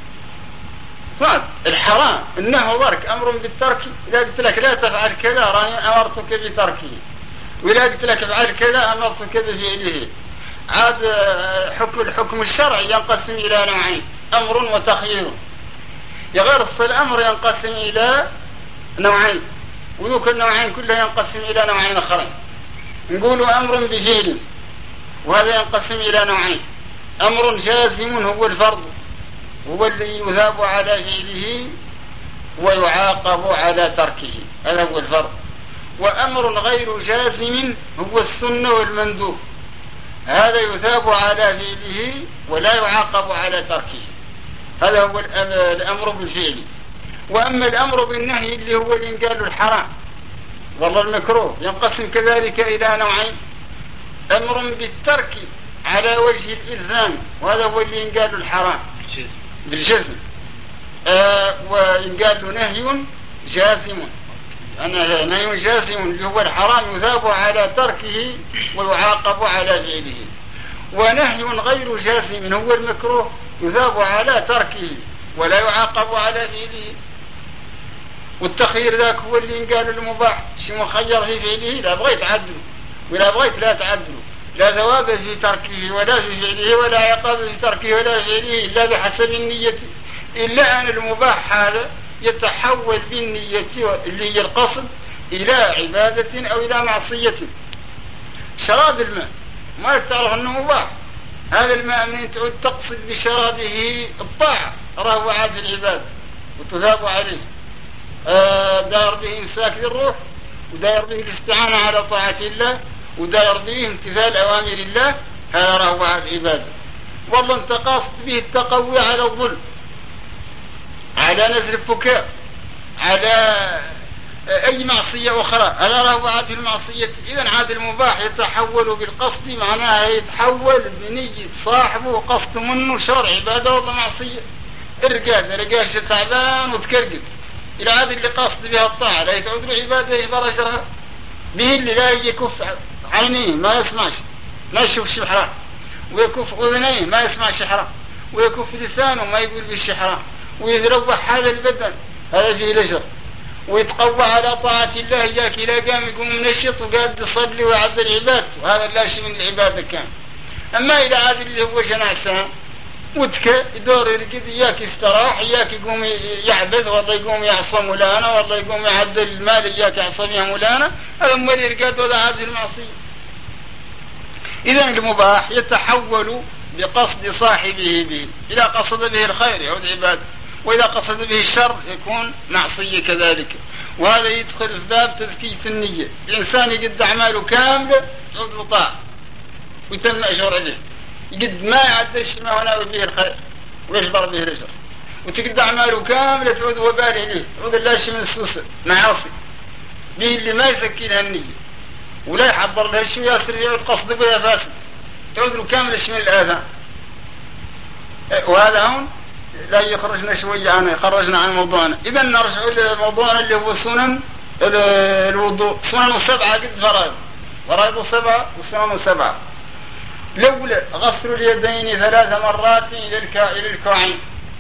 الحرام إنه ضرك أمر بالترك، إذا قلت لك لا تفعل كذا راني أمرتك بتركه، وإذا قلت لك افعل كذا أمرتك بفعله. عاد حكم الحكم الشرعي ينقسم إلى نوعين، أمر وتخيير. يغير الأمر ينقسم إلى نوعين، وذوك النوعين كلها ينقسم إلى نوعين آخرين. نقولوا أمر بفعل، وهذا ينقسم إلى نوعين، أمر جازم هو الفرض، هو اللي يثاب على فعله ويعاقب على تركه، هذا هو الفرض. وأمر غير جازم هو السنة والمندوب، هذا يثاب على فعله ولا يعاقب على تركه. هذا هو الأمر بالفعل. وأما الأمر بالنهي اللي هو اللي قالوا الحرام والله المكروه ينقسم كذلك إلى نوعين: أمر بالترك على وجه الإلزام، وهذا هو اللي قالوا الحرام بالجزم، آه وإن قالوا نهي جازم، أنا نهي جازم اللي هو الحرام يثاب على تركه ويعاقب على فعله. ونهي غير جازم هو المكروه يثاب على تركه ولا يعاقب على فعله. والتخيير ذاك هو اللي قالوا المباح، شي مخير في فعله لا بغيت تعدله ولا بغيت لا تعدله، لا ثواب في تركه ولا في فعله ولا عقاب في تركه ولا في فعله إلا بحسب النية. إلا أن المباح هذا يتحول بالنية اللي هي القصد إلى عبادة أو إلى معصية. شراب الماء ما تعرف أنه مباح، هذا الماء من تعود تقصد بشرابه الطاعة راهو عاد العباد وتثاب عليه، آه داير به إمساك للروح، وداير به الاستعانة على طاعة الله، وداير به امتثال أوامر الله، هذا راهو عاد عبادة. والله انت قاصد به التقوي على الظلم، على نزل البكاء، على أي معصية أخرى، هذا راهو عاد المعصية. إذن عاد المباح يتحول بالقصد، معناها يتحول بنية صاحبه قصد منه شرع عبادة والله معصية. الرقاد رقاش تعبان وتكرقد إلى عاد اللي قاصد بها الطاعة لا يتعود له عبادة يبرى شرها به، اللي لا يكف عينيه ما يسمعش ما يشوفش حرام، ويكف أذنيه ما يسمعش حرام، ويكف لسانه ما يقول بالشي حرام، ويتروح هذا البدن هذا فيه لجر، ويتقوى على طاعة الله إياك إلى قام يقوم منشط وقاعد يصلي ويعد العباد، وهذا لا شيء من العبادة كان. أما إلى عاد اللي هو جنعسان وتك يدور يرقد إياك يستراح، إياك يقوم يعبث والله يقوم يعصى مولانا، والله يقوم يعدل المال إياك يعصى بها مولانا، هذا مولي يرقد ولا عاد المعصية. إذن المباح يتحول بقصد صاحبه به، إذا قصد به الخير يعود عبادة، وإذا قصد به الشر يكون معصية كذلك. وهذا يدخل في باب تزكية النية. الإنسان يقد أعماله كاملة تعود بطاعة ويتم أجر عليه، يقد ما يعدش ما هنا به الخير ويجبر به الأجر، وتقد أعماله كاملة تعود وبال عليه، تعود اللاشي من السوسة معاصي به اللي ما يزكي لها النية ولا يحضر لها الشيء ياسر يعود قصد بها فاسد، تعود له كاملة من الآثام. وهذا هون لا يخرجنا شوية عنه، يخرجنا عن موضوعنا. إذا نرجع لموضوعنا اللي هو سنن الوضوء. سنن سبعة قد فرائض، فرائض سبعة وسنن سبعة. الأولى غسل اليدين ثلاث مرات إلى الكوعين.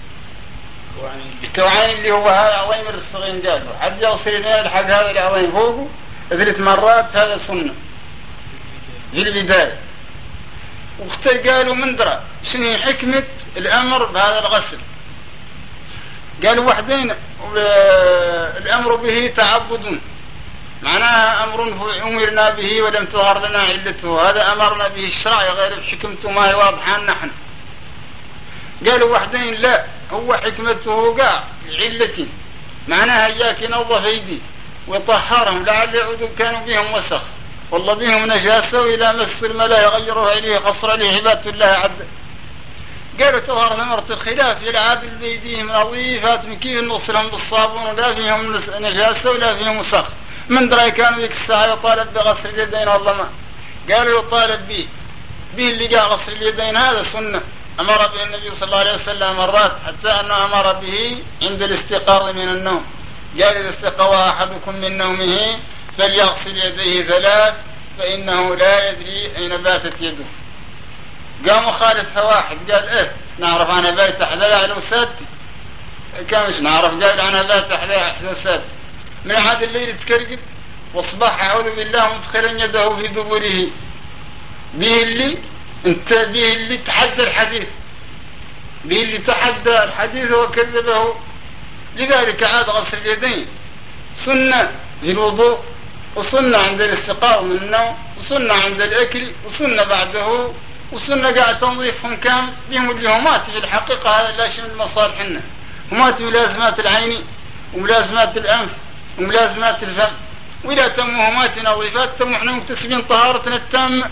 الكوعين اللي هو هذا عظيم الصغير قالوا حد يغسل يديه لحد هذا العظيم فوقه ثلاث مرات، هذا سنة في البداية. واختار قالوا من درى شنو حكمة الأمر بهذا الغسل؟ قالوا وحدين الأمر به تعبد، معناها أمر أمرنا به ولم تظهر لنا علته، هذا أمرنا به الشرع غير حكمته ما هي واضحة نحن. قالوا وحدين لا، هو حكمته قاع علة، معناها إياك ينظف أيدي ويطهرهم لعل يعودوا كانوا بهم وسخ والله بهم نجاسة، وإلى مس الماء لا يغيره عليه قصر عليه عبادة الله عد. قالوا تظهر ثمرة الخلاف يلعب بيديهم نظيفات من كيف نغسلهم بالصابون ولا فيهم نجاسة ولا فيهم وسخ. من درى كانوا ذيك الساعة يطالب بغسل اليدين والله ما قالوا يطالب به به اللي قال غسل اليدين هذا سنة أمر به النبي صلى الله عليه وسلم مرات، حتى أنه أمر به عند الاستيقاظ من النوم. قال إذا استيقظ أحدكم من نومه فليغسل يديه ثلاث فإنه لا يدري أين باتت يده. قام خالف واحد قال إيه نعرف أنا بيت أحدى على سادتي، كان مش نعرف قال أنا بيت أحدى أحدى سادتي. من عاد الليل تكرقب واصبح أعوذ بالله مدخلا يده في دبره، به اللي انت به اللي تحدى الحديث، به اللي تحدى الحديث وكذبه. لذلك عاد غسل اليدين سنة في الوضوء، وسنة عند الاستيقاظ من النوم، وسنة عند الأكل، وسنة بعده، وسنة قاعد تنظيفهم كامل بهم اللي همات في الحقيقة. هذا لا شيء من مصالحنا، همات ملازمات العين وملازمات الأنف وملازمات الفم، وإذا تموا همات نظيفات تموا احنا مكتسبين طهارتنا التامة.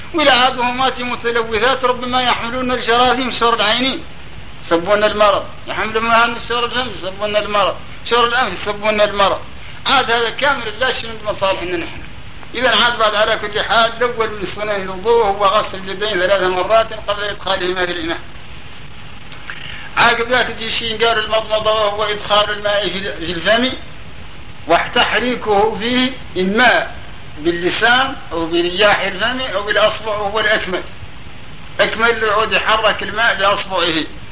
ولعابهمات متلوثات ربما يحملون الجراثيم شر العينين يسبون المرض، يحملون عن شر الفم يسبون المرض، شر الأنف يسبون المرض. عاد هذا كامل لا شيء من مصالحنا نحن. إذا عاد بعد على كل حال الأول من سنن الوضوء هو غسل اليدين ثلاث مرات قبل إدخالهما في الإناء. عقب ذاك تجي شيء قالوا المضمضة وهو إدخال الماء في الفم وتحريكه فيه الماء باللسان أو برياح الفم أو بالأصبع وهو الأكمل. أكمل اللي يعود يحرك الماء بأصبعه.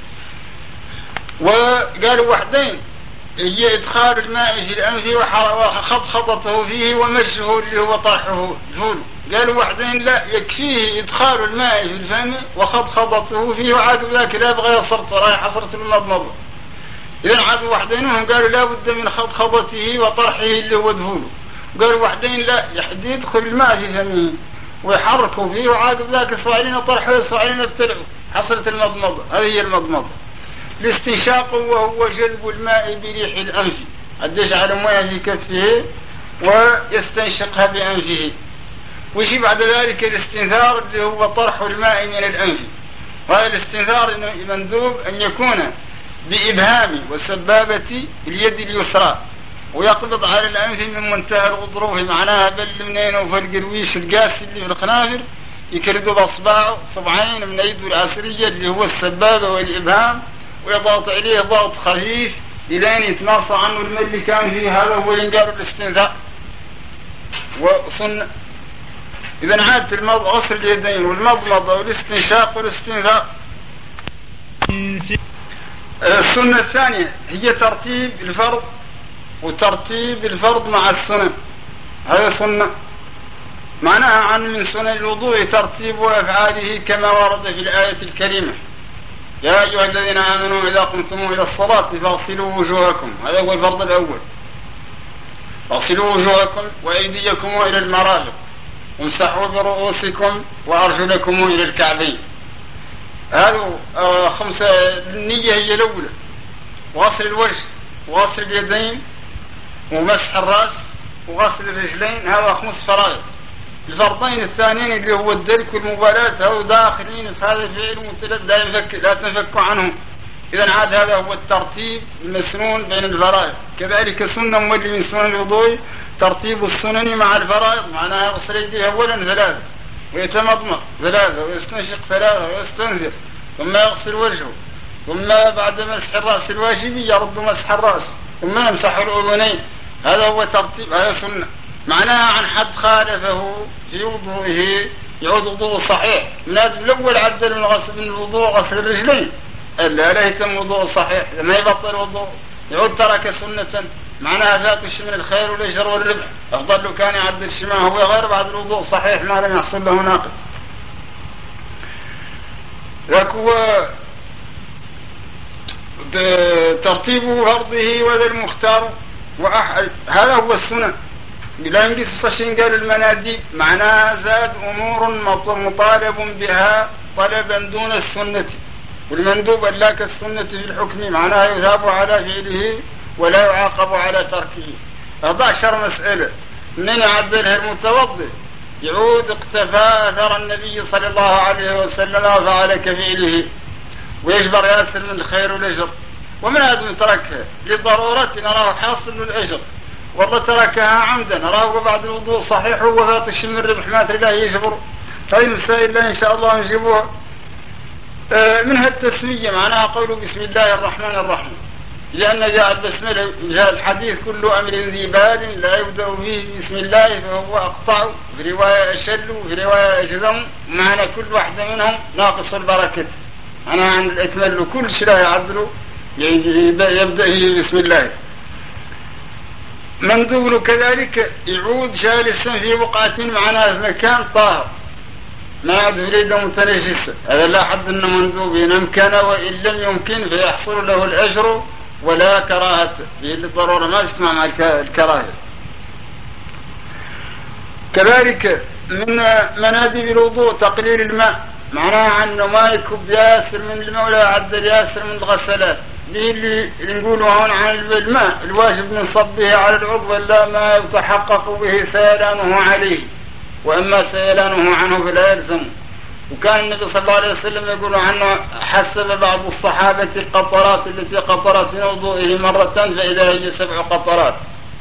وقالوا وحدين هي إدخال الماء في الأنف وخضخضته فيه ومشه اللي هو طرحه دفوله. قالوا وحدين لا يكفيه إدخال الماء في الفم وخضخضته فيه وعاد ذاك لا يبغى يصرت ولا حصرت المضمضة. إذا عادوا وحدينهم قالوا لا بد من خضخضته وطرحه اللي هو دفوله. قالوا وحدين لا يدخل الماء في فمه ويحركه فيه وعاد ذاك الصعيلين طرحه الصعيلين ابتلعوا حصرت المضمضة. هذه هي المضمضة. الاستنشاق وهو جلب الماء بريح الأنف قديش على مويه في كفه ويستنشقها بأنفه. ويجي بعد ذلك الاستنثار اللي هو طرح الماء من الأنف. وهذا الاستنثار مندوب أن يكون بإبهام وسبابة اليد اليسرى ويقبض على الأنف من منتهى الغضروف معناها بل منين وفرق الويش القاسي اللي في الخنافر يكردوا بأصبعه صبعين من يده العسرية اللي هو السبابة والإبهام ويضغط عليه ضغط خفيف إلى أن يتناصى عنه الماء اللي كان فيه. هذا هو ينقال الاستنثار وصن. إذا عادت غسل اليدين والمضمضة والاستنشاق والاستنثار. السنة الثانية هي ترتيب الفرض وترتيب الفرض مع السنن. هذا سنة معناها عن من سنن الوضوء ترتيب أفعاله كما ورد في الآية الكريمة يا أيها الذين آمنوا إذا قمتم إلى الصلاة فاغسلوا وجوهكم. هذا هو الفرض الأول. فاغسلوا وجوهكم وأيديكم إلى المرافق وامسحوا برؤوسكم وأرجلكم إلى الكعبين. هذا آه خمسة. النية هي الأولى وغسل الوجه وغسل اليدين ومسح الرأس وغسل الرجلين. هذا خمس فرائض. الفرضين الثانيين اللي هو الدلك والمبالاة هو داخلين في هذا الفعل لا ينفك لا تنفك عنهم. إذا عاد هذا هو الترتيب المسنون بين الفرائض. كذلك سنة مولي من سنن الوضوء ترتيب السنن مع الفرائض معناها غسل يديه أولا ثلاثة ويتمضمض ثلاثة ويستنشق ثلاثة ويستنثر ثم يغسل وجهه ثم بعد مسح الرأس الواجبي يرد مسح الرأس ثم يمسح الأذنين. هذا هو ترتيب. هذا سنة معناها عن حد خالفه في وضوئه يعود وضوء صحيح. من هذا الأول عدل من غسل من الوضوء غسل الرجلين ألا لا يتم وضوء صحيح لما يبطل وضوء يعود ترك سنة معناها فاتش من الخير والأجر والربح. أفضل له كان يعدل شما هو غير بعد الوضوء صحيح ما لم يحصل له ناقض. ذاك هو ترتيب فرضه وذا المختار وأحد. هذا هو السنة. لا يمكن صشين قالوا المناديب معناها زاد أمور مطالب بها طلبا دون السنة والمندوب ألا كالسنة في الحكم معناها يذهب على فعله ولا يعاقب على تركه. أحد عشر مسألة. منين يعدلها المتوضئ يعود اقتفى أثر النبي صلى الله عليه وسلم وفعل كفعله ويجبر ياسر من الخير والأجر. ومن هذا تركها لضرورة نراه حاصل الأجر والله تركها عمدا نراه بعد الوضوء صحيح وفاتش من الربح ما الله يجبر. هذه المسائل الله إن شاء الله نجيبها. منها التسمية معناها قوله بسم الله الرحمن الرحيم لأن جاء البسملة جاء الحديث كل أمر ذي بال لا يبدأ فيه بسم الله فهو أقطع في رواية أشل في رواية أجزم معنى كل واحدة منهم ناقص البركة. أنا عن الأكمل كل شيء لا يعدله يبدأ بسم الله. مندوب كذلك يعود جالسا في بقعة معناها في مكان طاهر ما يعد يريد متنجس. هذا لا حد أنه مندوب إن أمكن وإن لم يمكن فيحصل له الأجر ولا كراهة بالضرورة ما يسمع مع الكراهة. كذلك من منادب الوضوء تقليل الماء معناها أنه ما يكب ياسر من الماء ولا يعدل ياسر من الغسلات به اللي نقوله هون عن الماء الواجب من صبه على العضو ولا ما يتحقق به سيلانه عليه وأما سيلانه عنه فلا يلزم. وكان النبي صلى الله عليه وسلم يقول عنه حسب بعض الصحابة القطرات التي قطرت في وضوئه مرة فإذا هي سبع قطرات.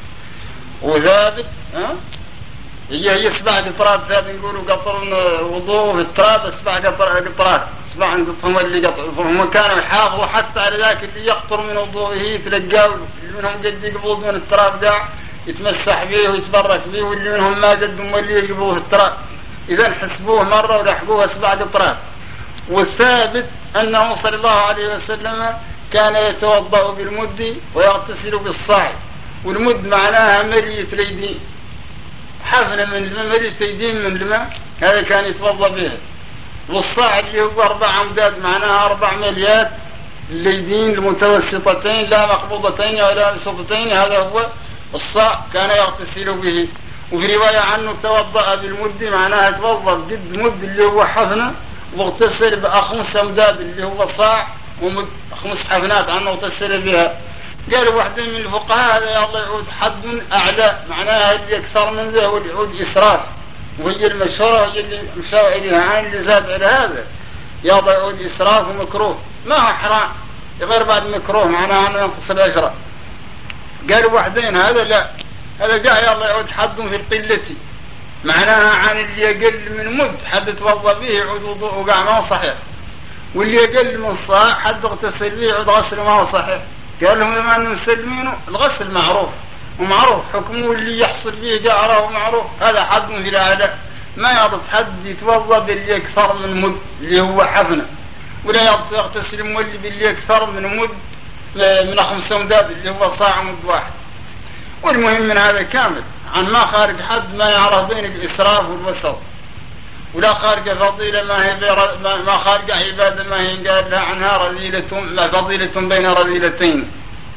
وثابت ها هي هي سبع قطرات. ثابت يقولوا قطر وضوءه في التراب سبع قطرات سبع عندهم اللي قطرهم كانوا يحافظوا حتى على ذاك اللي يقطر من وضوئه يتلقاه منهم قد يقبض من التراب قاع يتمسح به ويتبرك به واللي منهم ما قدهم واللي يقبضوه في التراب. إذا حسبوه مرة ولحقوه سبع قطرات. والثابت أنه صلى الله عليه وسلم كان يتوضأ بالمد ويغتسل بالصاع. والمد معناها ملية اليدين حفنة من الماء ملية اليدين من الماء هذا كان يتوضأ به. والصاع اللي هو أربع عمدات معناها أربع مليات اليدين المتوسطتين لا مقبوضتين ولا بسطتين هذا هو الصاع كان يغتسل به. وفي رواية عنه توضأ بالمد معناها توضأ قد مد اللي هو حفنة واغتسل بأخمس أمداد اللي هو صاع ومد خمس حفنات عنه اغتسل بها. قالوا واحدين من الفقهاء هذا يا الله يعود حد أعلى معناها اللي أكثر من ذا هو يعود إسراف وهي المشهورة هي اللي مشاوع إليها عن اللي زاد على هذا يا الله يعود إسراف ومكروه ما هو حرام غير بعد مكروه معناها أنه ينقص الأجر. قالوا واحدين هذا لا هذا قاع يا الله يعود حد في القلة معناها عن اللي يقل من مد حد توضأ به يعود وضوءه قاع ما هو صحيح. واللي يقل من صاع حد اغتسل به يعود غسله ما هو صحيح. قال لهم لما أنه مسلمينه الغسل معروف ومعروف حكمه اللي يحصل به قاعره معروف هذا حد في الأعلى. ما يعطي حد يتوضأ باللي أكثر من مد اللي هو حفنة ولا يعطي يغتسل مولي باللي أكثر من مد من خمسة أمداد اللي هو صاع مد واحد. والمهم من هذا كامل عن ما خارج حد ما يعرف بين الإسراف والوسط ولا خارج فضيلة ما هي ما خارج عبادة ما هي قال لها عنها رذيلة ما فضيلة بين رذيلتين.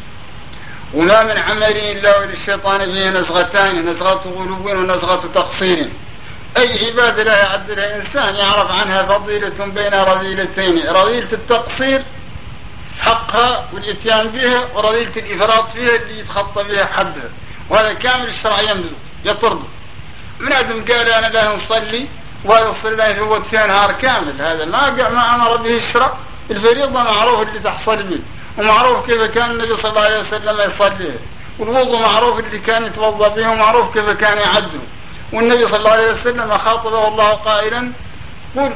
وما من عمل إلا وللشيطان فيه نزغتان نزغة غلو ونزغة تقصير. أي عبادة لا يعدلها إنسان يعرف عنها فضيلة بين رذيلتين رذيلة التقصير حقها والإتيان بها ورذيلة الإفراط فيها اللي يتخطى بها حدها. وهذا كامل الشرع ينبذ يطرده. من عدم قال أنا لا نصلي وهذا الصلاة يفوت فيها نهار كامل هذا ما ما أمر به الشرع. الفريضة معروف اللي تحصل به ومعروف كيف كان النبي صلى الله عليه وسلم يصليه. والوضوء معروف اللي كان يتوضأ به ومعروف كيف كان يعدل. والنبي صلى الله عليه وسلم خاطبه الله قائلا قل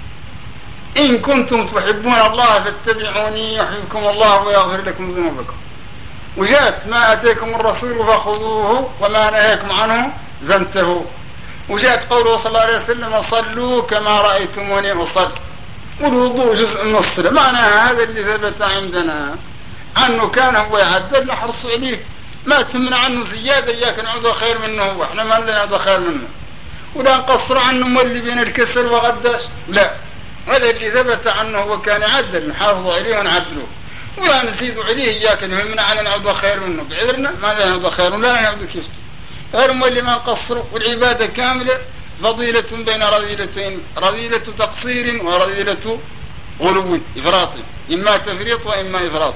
إن كنتم تحبون الله فاتبعوني يحبكم الله ويغفر لكم ذنوبكم. وجاءت ما أتيكم الرسول فخذوه وما نهاكم عنه فانتهوا. وجاءت قوله صلى الله عليه وسلم صلوا كما رأيتموني أصلي. والوضوء جزء من الصلاة معناها هذا اللي ثبت عندنا عنه كان هو يعدل نحرص عليه ما تمنع عنه زيادة إياك نعوذ خير منه هو احنا ما نعوذ خير منه ولا نقصر عنه مولي بين الكسل وغداش لا هذا اللي ثبت عنه هو كان يعدل نحافظ عليه ونعدله ولا نزيد عليه إياك نمنع عنه نعوذ خير منه بعذرنا ما لا نعوذ خير ولا نعوذ كيفته غير مولي ما نقصر. والعبادة كاملة فضيلة بين رذيلتين رذيلة تقصير ورذيلة غلو إفراط إما تفريط وإما إفراط.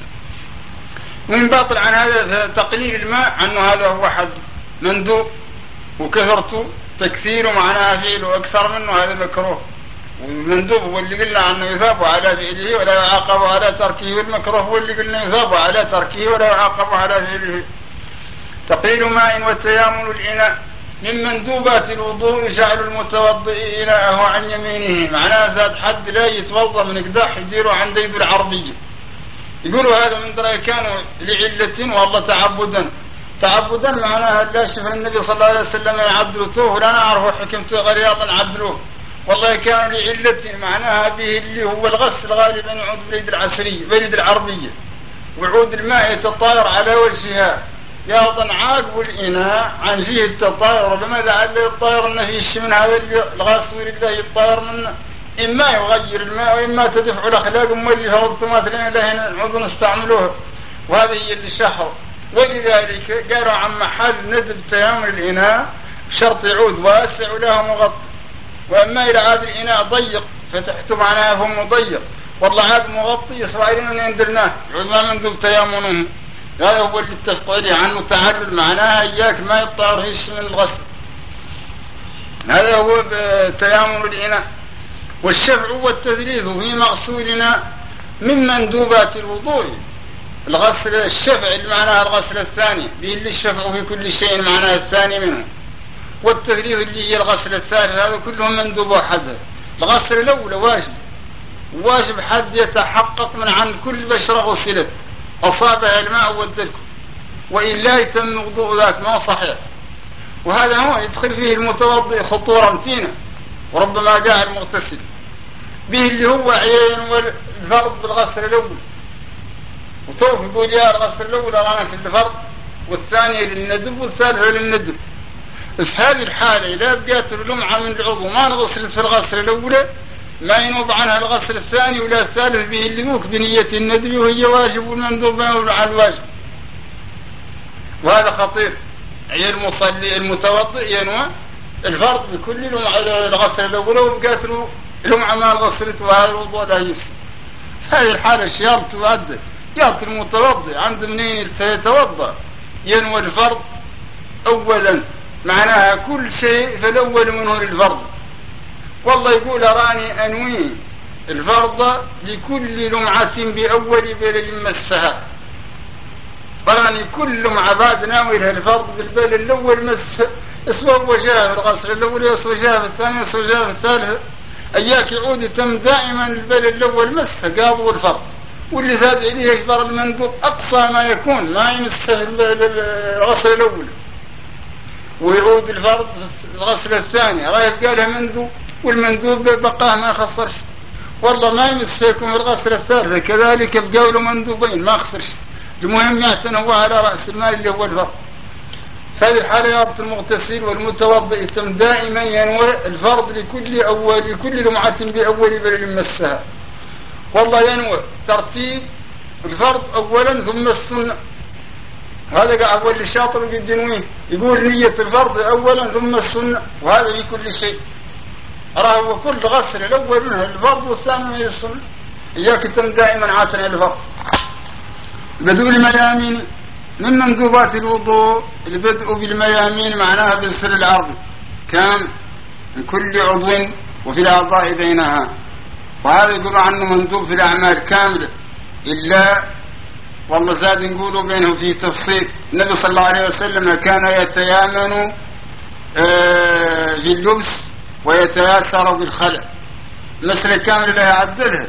ومن باطل عن هذا تقليل الماء عنه هذا هو حد مندوب وكثرته تكثير معناها فعل وأكثر منه هذا مكروه. والمندوب هو اللي قلنا عنه يثاب على فعله ولا يعاقب على تركه والمكروه هو اللي قلنا يثاب على تركه ولا يعاقب على فعله. تقليل ماء والتيامن الإناء من مندوبات الوضوء جعل المتوضئ إناءه عن يمينه معناه زاد حد لا يتوضأ من قداح يديره عن يد العربية. يقولوا هذا من درجة كانوا لعلة والله تعبدا تعبدا معناها لا شوف النبي صلى الله عليه وسلم يعدلوه ولا نعرف حكمته غريضا عدلوه والله كانوا لعلة معناها به اللي هو الغسل غالبا يعود باليد العسرية باليد العربية وعود الماء يتطاير على وجهها يأضن عاقب الإناء عن جهة التطاير. لما لعل يطاير النفيش من هذا الغسل ورده يطاير منه إما يغير الماء وإما تدفع الأخلاق واللي فرضت مثلا لهنا نعود نستعملوها وهذه هي اللي شهر. ولذلك قالوا عن محل ندب تيامن الإناء شرط يعود واسع له مغطى. وإما إلى عاد الإناء ضيق فتحته معناها فهو مضيق والله عاد مغطي يسوى علينا يندلناه يعود ما مندوب تيامنه. هذا هو اللي اتفق عليه عنه تعلل معناها إياك ما يطار فيش من الغسل. هذا هو تيامن الإناء. والشفع والتثليث في مغسولنا من مندوبات الوضوء الغسل الشفع معناها الغسل الثاني به اللي الشفع في كل شيء معناها الثاني منه، والتثليث اللي هي الغسل الثالث، هذا كلهم مندوب وحد. الغسل الأول واجب، واجب حد يتحقق من عن كل بشرة غسلت أصابها الماء والدلك، وإلا يتم وضوء ذاك ما صحيح. وهذا هو يدخل فيه المتوضئ خطورة متينة، وربما جاء المغتسل به اللي هو عين والفرض بالغسل الأول، وتوف يقول يا الغسل الأول أنا في الفرض والثاني للندب والثالث للندب. في هذه الحالة إذا بقيت اللمعة من العضو ما انغسلت في الغسل الأول ما ينوب عنها الغسل الثاني ولا الثالث به اللي ذوك بنية الندب، وهي واجب والمندوب على الواجب. وهذا خطير. أي المصلي المتوضئ ينوى الفرض بكل لمعة الغسل الأول وبقيت له لمعة ما غسلت وهذا الوضوء لا يفسد. هذه الحالة شيارة تؤدى يعطي المتوضئ عند منين يتوضأ ينوى الفرض أولا، معناها كل شيء فالأول منه الفرض. والله يقول أراني أنوي الفرض لكل لمعة بأول بلل مسها، أراني كل لمعة بعد ناوي لها الفرض بالبلل الأول مس اسوى وجاه الغسل الأول يسوى جاه الثاني يسوى جاه الثالث، أياك يعود تم دائما البلل الأول مسها قابض الفرض، واللي زاد إليه يجبر المندوب أقصى ما يكون ما يمسه الغسل الأول، ويعود الفرض في الغسل الثاني رايح قالها مندوب والمندوب بقاه ما خسرش. والله ما يمسيكم في الغسل الثالث كذلك بقوا له مندوبين ما خسرش، المهم يعتنوا على رأس المال اللي هو الفرض. هذه الحالة يربط المغتسل والمتوضئ يتم دائما ينوي الفرض لكل أول لكل لمعة بأول بلل مسها. والله ينوي ترتيب الفرض أولا ثم السنة، هذا قاعد أول الشاطر قد ينويه يقول نية الفرض أولا ثم السنة، وهذا في كل شيء. راه كل غسل الأول منه الفرض والثاني من السنة، إياك تم دائما عاتنا الفرض. بدء الميامين من مندوبات الوضوء، البدء بالميامين معناها بالسر العرض كان من كل عضو وفي الأعضاء بينها، وهذا يقول عنه مندوب في الأعمال كاملة، إلا والله زاد نقولوا بينه فيه تفصيل. النبي صلى الله عليه وسلم كان يتيامن في اللبس ويتياسر بالخلع، مسألة كاملة لا يعدلها.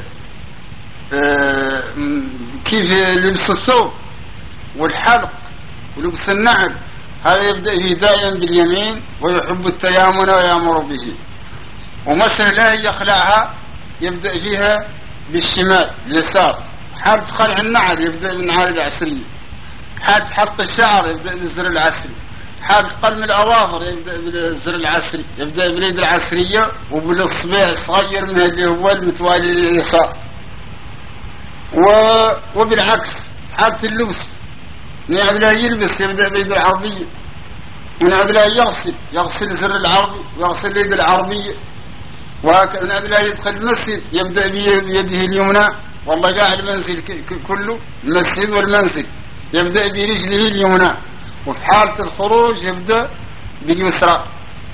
كيف لبس الثوب والحلق ولبس النعل هذا يبدأ فيه دائما باليمين، ويحب التيامن ويأمر به. ومسألة لا يخلعها يبدأ فيها بالشمال اليسار. حالة خلع النعل يبدأ بالنعال العسرية، حالة حلق الشعر يبدأ بالزر العسري، حالة قلم الأظافر يبدأ بالزر العسري، يبدأ باليد العسرية وبالإصبع الصغير منها اللي هو المتوالي لليسار. وبالعكس حالة اللبس نعد له يلبس يبدأ باليد العربية، ونعد له يغسل يغسل الزر العربي ويغسل اليد العربية، وهكذا نعد له يدخل المسجد يبدأ بيده اليمنى. والله قاعد المنزل كله المسجد والمنزل يبدأ برجله اليمنى، وفي حالة الخروج يبدأ باليسرى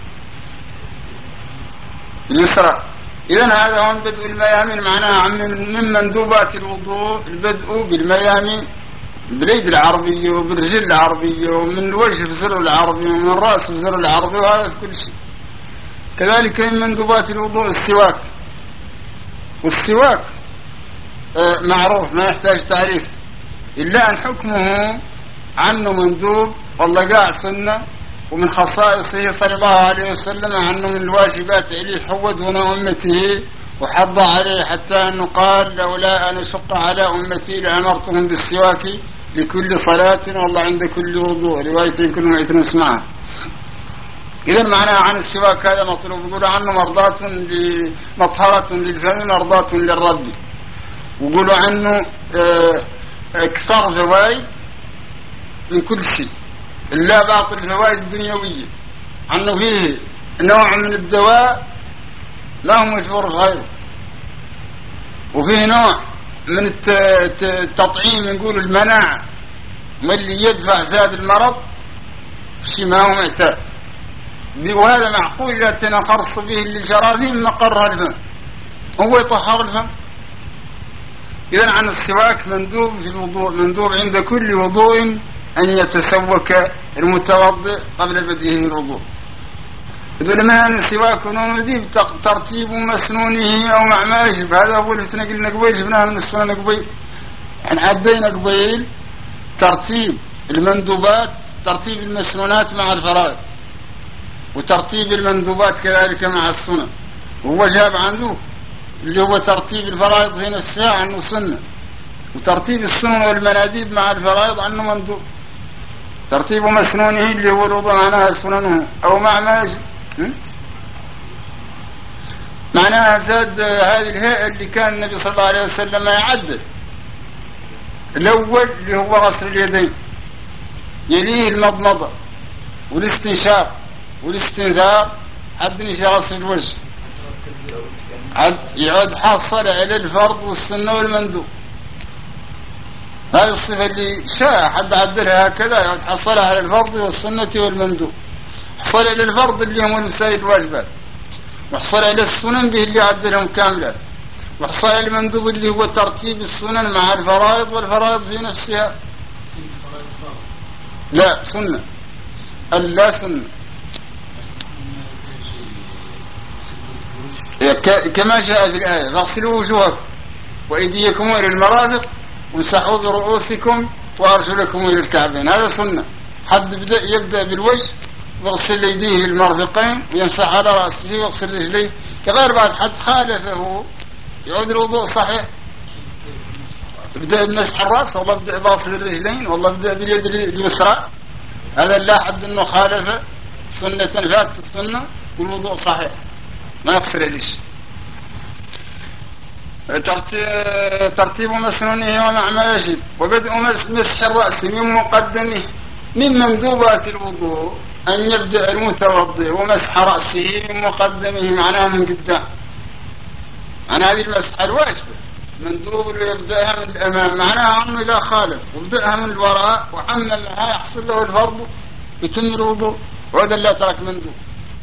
اليسرى. إذن هذا هو بدء الميامين معناها من مندوبات الوضوء البدء بالميامين باليد العربية وبالرجل العربية ومن الوجه بزر العربي ومن الرأس بزر العربي، وهذا في كل شيء. كذلك من مندوبات الوضوء السواك، والسواك آه معروف ما يحتاج تعريف، إلا أن حكمه عنه مندوب والله قاع سنة، ومن خصائصه صلى الله عليه وسلم عنه من الواجبات عليه حود هنا أمته وحض عليه، حتى أنه قال لولا أن أشق على أمتي لأمرتهم بالسواك لكل صلاة والله عند كل وضوء، روايتين كل ما نسمعها. إذا معناها عن السواك هذا مطلوب، يقول عنه مرضاة مطهرة للفم مرضاة للرب، ويقولوا عنه أكثر فوائد من كل شيء إلا بعض الفوائد الدنيوية، عنه فيه نوع من الدواء لا هو مشهور غيره، وفيه نوع من التطعيم نقول المناعة، واللي يدفع زاد المرض شيء ما هو معتاد. وهذا معقول إذا تنخرص به للجراثيم مقرها الفم هو يطهر الفم. إذن عن السواك مندوب في الوضوء، مندوب عند كل وضوء أن يتسوك المتوضئ قبل بدءه الوضوء. يقول ما أن السواك نديب ترتيب مسنونه أو مع ما يجب. هذا هو اللي تنقلنا قبيل، جبناها من السنة قبيل، يعني عدينا قبيل ترتيب المندوبات، ترتيب المسنونات مع الفرائض، وترتيب المندوبات كذلك مع السنة. وهو جاب عنده اللي هو ترتيب الفرائض في نفسها عنه سنة، وترتيب السنن والمناديب مع الفرائض عنه مندوب. ترتيب مسنونه اللي هو الوضوء معناها سننه أو مع ما يجب، معناها زاد هذه الهيئة اللي كان النبي صلى الله عليه وسلم يعدل. الأول اللي هو غسل اليدين، يليه المضمضة والاستنشاق والاستنثار، حد نشي غسل الوجه، يعد حصل على الفرض والسنة والمندوب. هذه الصفة اللي شاء حد عدلها هكذا، يعد حصلها على الفرض والسنة والمندوب. حصل على الفرض اللي هم المسائل الواجبات، وحصل على السنن به اللي عدلهم كاملة، وحصل على المندوب اللي هو ترتيب السنن مع الفرائض، والفرائض في نفسها لا سنة ألا سنة، كما جاء في الآية فاغسلوا وجوهكم وأيديكم إلى المرافق وامسحوا برؤوسكم وأرجلكم إلى الكعبين. هذا سنة. حد بدأ يبدأ بالوجه ويغسل يديه المرفقين ويمسح على رأسه ويغسل رجليه، كغير بعد حد خالفه يعود الوضوء صحيح. بدأ بمسح الرأس، والله بدأ باصل الرجلين، والله بدأ باليد اليسرى، هذا لا حد انه خالف سنة فاتت السنة والوضوء صحيح ما يغسل ليش. ترتيب مسنونه ومع ما يجب، وبدء مسح الرأس من مقدمه. من مندوبات الوضوء أن يبدأ المتوضئ ومسح رأسه من مقدمه، معناها من قدام، عن هذه المسحة الواجبة مندوب اللي يبدأها من الأمام، معناها عنه إذا خالف وبدأها من الوراء وعملها يحصل له الفرض يتم الوضوء، وهذا لا ترك مندوب.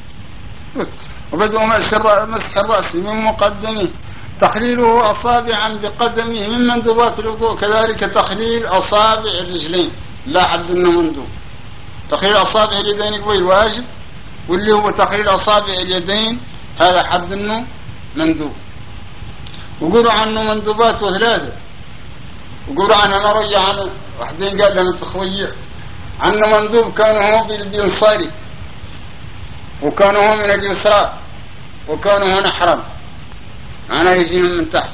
وبدأ مسح الرأس من مقدمه، تخليله أصابعا بقدمه من مندوبات الوضوء، كذلك تخليل أصابع الرجلين لا حد انه مندوب. تخليل أصابع اليدين قوي الواجب، واللي هو تخليل أصابع اليدين هذا حد انه مندوب. وقولوا عنه مندوباته ثلاثة، وقولوا عنه مروية عنه واحدين قال لهم التخوية عنه مندوب كانوا هو بالينصاري، وكانوا هو من اليسرى، وكانوا هو نحرم، معناه يجيهم من تحت.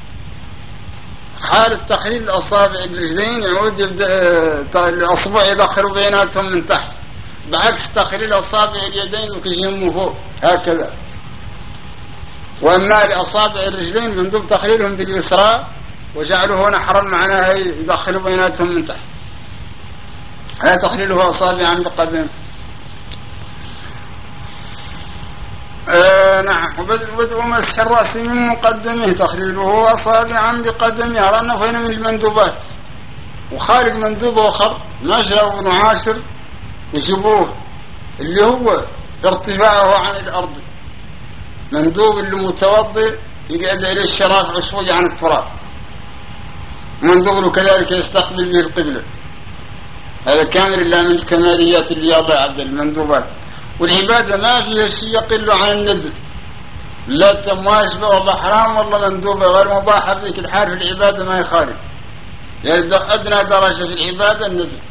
حالة تخليل الأصابع الرجلين يعود يبدأ الأصبع يدخلوا بيناتهم من تحت، بعكس تخليل أصابع اليدين وتجيهم من فوق هكذا. وأما لأصابع الرجلين مندوب تخليلهم باليسرى وجعلوه نحرا، معناها يدخلوا بيناتهم من تحت، لا تخليله أصابعا بقدم. آه نعم. وبدء مسح الرأس من مقدمه، تخليله أصابعا بقدمه، على أنه هنا من المندوبات. وخارج مندوب آخر ما جاءوا ابن عاشر يجيبوه اللي هو ارتفاعه عن الأرض، مندوب اللي متوضئ يقعد عليه الشراب شوية عن التراب، مندوب له كذلك يستقبل به القبلة. هذا كامل إلا من الكماليات اللي يضع عند المندوبات. والعبادة ما فيها شيء يقل عن الندب، لا تمواجبة والله حرام والله مندوبة غير مباحة، بذيك الحال في العبادة ما يخالف، يعني أدنى درجة في العبادة الندب.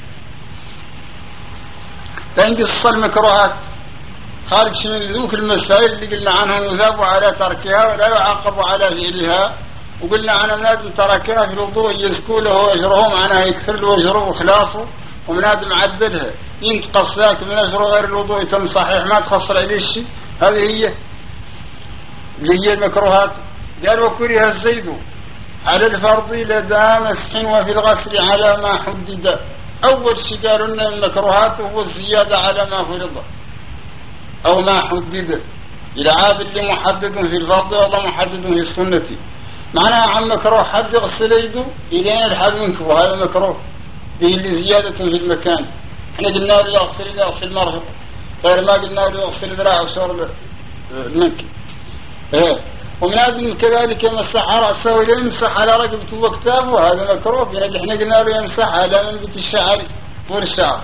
تنقص المكروهات خارج من ذوك المسائل اللي قلنا عنهم يثاب على تركها ولا يعاقب على فعلها، وقلنا عنهم لازم تركها في الوضوء يزكو له أجرهم، معناها يكثر له أجره وخلاصه، ومنادم عدلها ينتقص ذاك من أجره غير الوضوء يتم صحيح ما تخسر عليه الشيء. هذه هي اللي هي المكروهات. قال وكره الزيد على الفرض لدى مسح وفي الغسل على ما حدد. أول شيء قالوا لنا المكروهات هو الزيادة على ما فرض أو ما حدد، إلى عاد اللي محدد في الفرض والله محدد في السنة، معناها عن مكروه حد يغسل يده إلى الحال منك، وهذا مكروه به اللي زيادة في المكان. احنا قلنا له يغسل يغسل مرفق غير ما قلنا له يغسل ذراعه وشور المنكب. إيه ومن هذا كذلك يمسح رأسه ولا يمسح على رقبته وكتافه، هذا مكروه. يعني احنا قلنا له يمسح على منبت الشعر طول الشعر.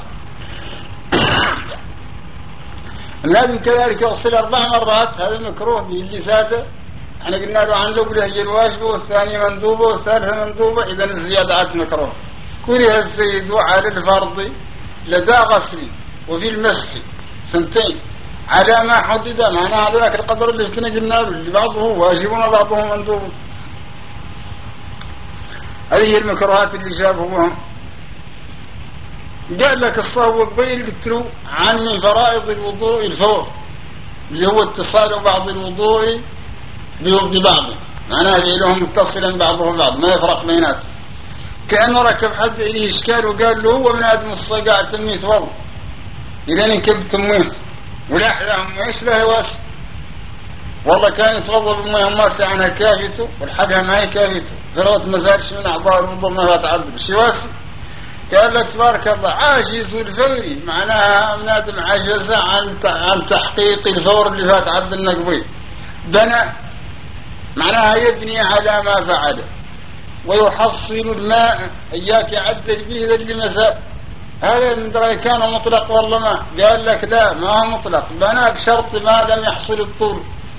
من كذلك يغسل أربع مرات، هذا مكروه باللي ساده. احنا قلنا له عن لبله هي الواجبة والثانية مندوبة والثالثة مندوبة، إذا الزيادة عاد مكروه. كره الزيد على الفرض لدى غسل وفي المسح سنتين على ما حدد، معناها هذاك القدر اللي كنا قلنا له اللي بعضه واجب وبعضه مندوب. هذه المكروهات اللي جابوها. قال لك الصهو قبيل قلت له عن من فرائض الوضوء الفور، اللي هو اتصال بعض الوضوء ببعض، معناها فعلهم متصلا بعضهم بعض ما يفرق بيناته. كأنه ركب حد إليه إشكال وقال له هو من آدم الصقاع تميت وضع، إذا انكب تميت ولا أحلاهم إيش له واسع. والله كان يتوضا بمياه ماسعة عنها كافته والحقها ما هي كافته، فلوت ما زالش من أعضاء الوضوء ما فات عبد شي واسع. قال لك تبارك الله عاجز الفوري، معناها من آدم عجز عن عن تحقيق الفور اللي فات عبد النقبي. بنى معناها يبني على ما فعل ويحصل الماء، إياك يعدل به ذا اللي مساء. هذا من كان مطلق والله ما قال لك لا ما هو مطلق، بنى بشرط ما لم يحصل الطول.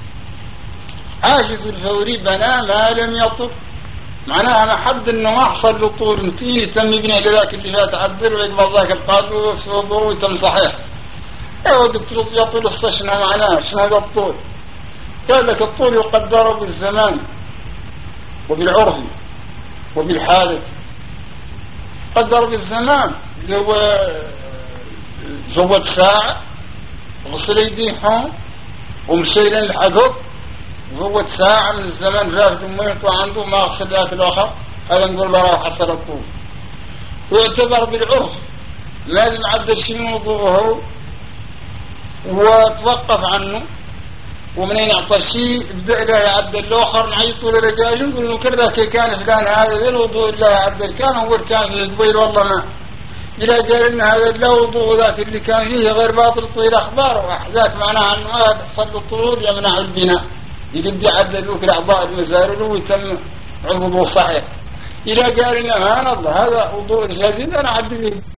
عاجز الفوري بنى ما لم يطل، معناها ما حد انه ما حصل له طول انتين تم يبني لذاك اللي فات عدل ويقبض ذاك القادر وفي وضوء ويتم صحيح. ايوه قلت له يطول الصشنة، معناها شنو هذا الطول؟ قال لك الطول يقدر بالزمان وبالعرف وبالحادث. قدر بالزمان اللي هو زود ساعة غسل يديهم ومشي للحقوق، وهو ساعة من الزمن رافد ميت وعنده ما غسل ذاك الآخر، هذا نقول له راح حصل الطول. ويعتبر بالعرف لازم عدل شيء من وضوءه وتوقف عنه، ومنين يعطى شيء بدأ له يعدل الآخر نعيطوا للرجال نقول له كذا كي كان فلان هذا الوضوء الله يعدل كان هو كان في قبيل والله ما إذا قال إن هذا لا وضوء ذاك اللي كان فيه غير باطل طويل أخباره وأحذاك معناها أنه هذا حصل الطول يمنع البناء، يقد يعدلوك الأعضاء المزارل ويتم الوضوء صحيح. إذا قال إن هذا هذا وضوء جديد أنا عدل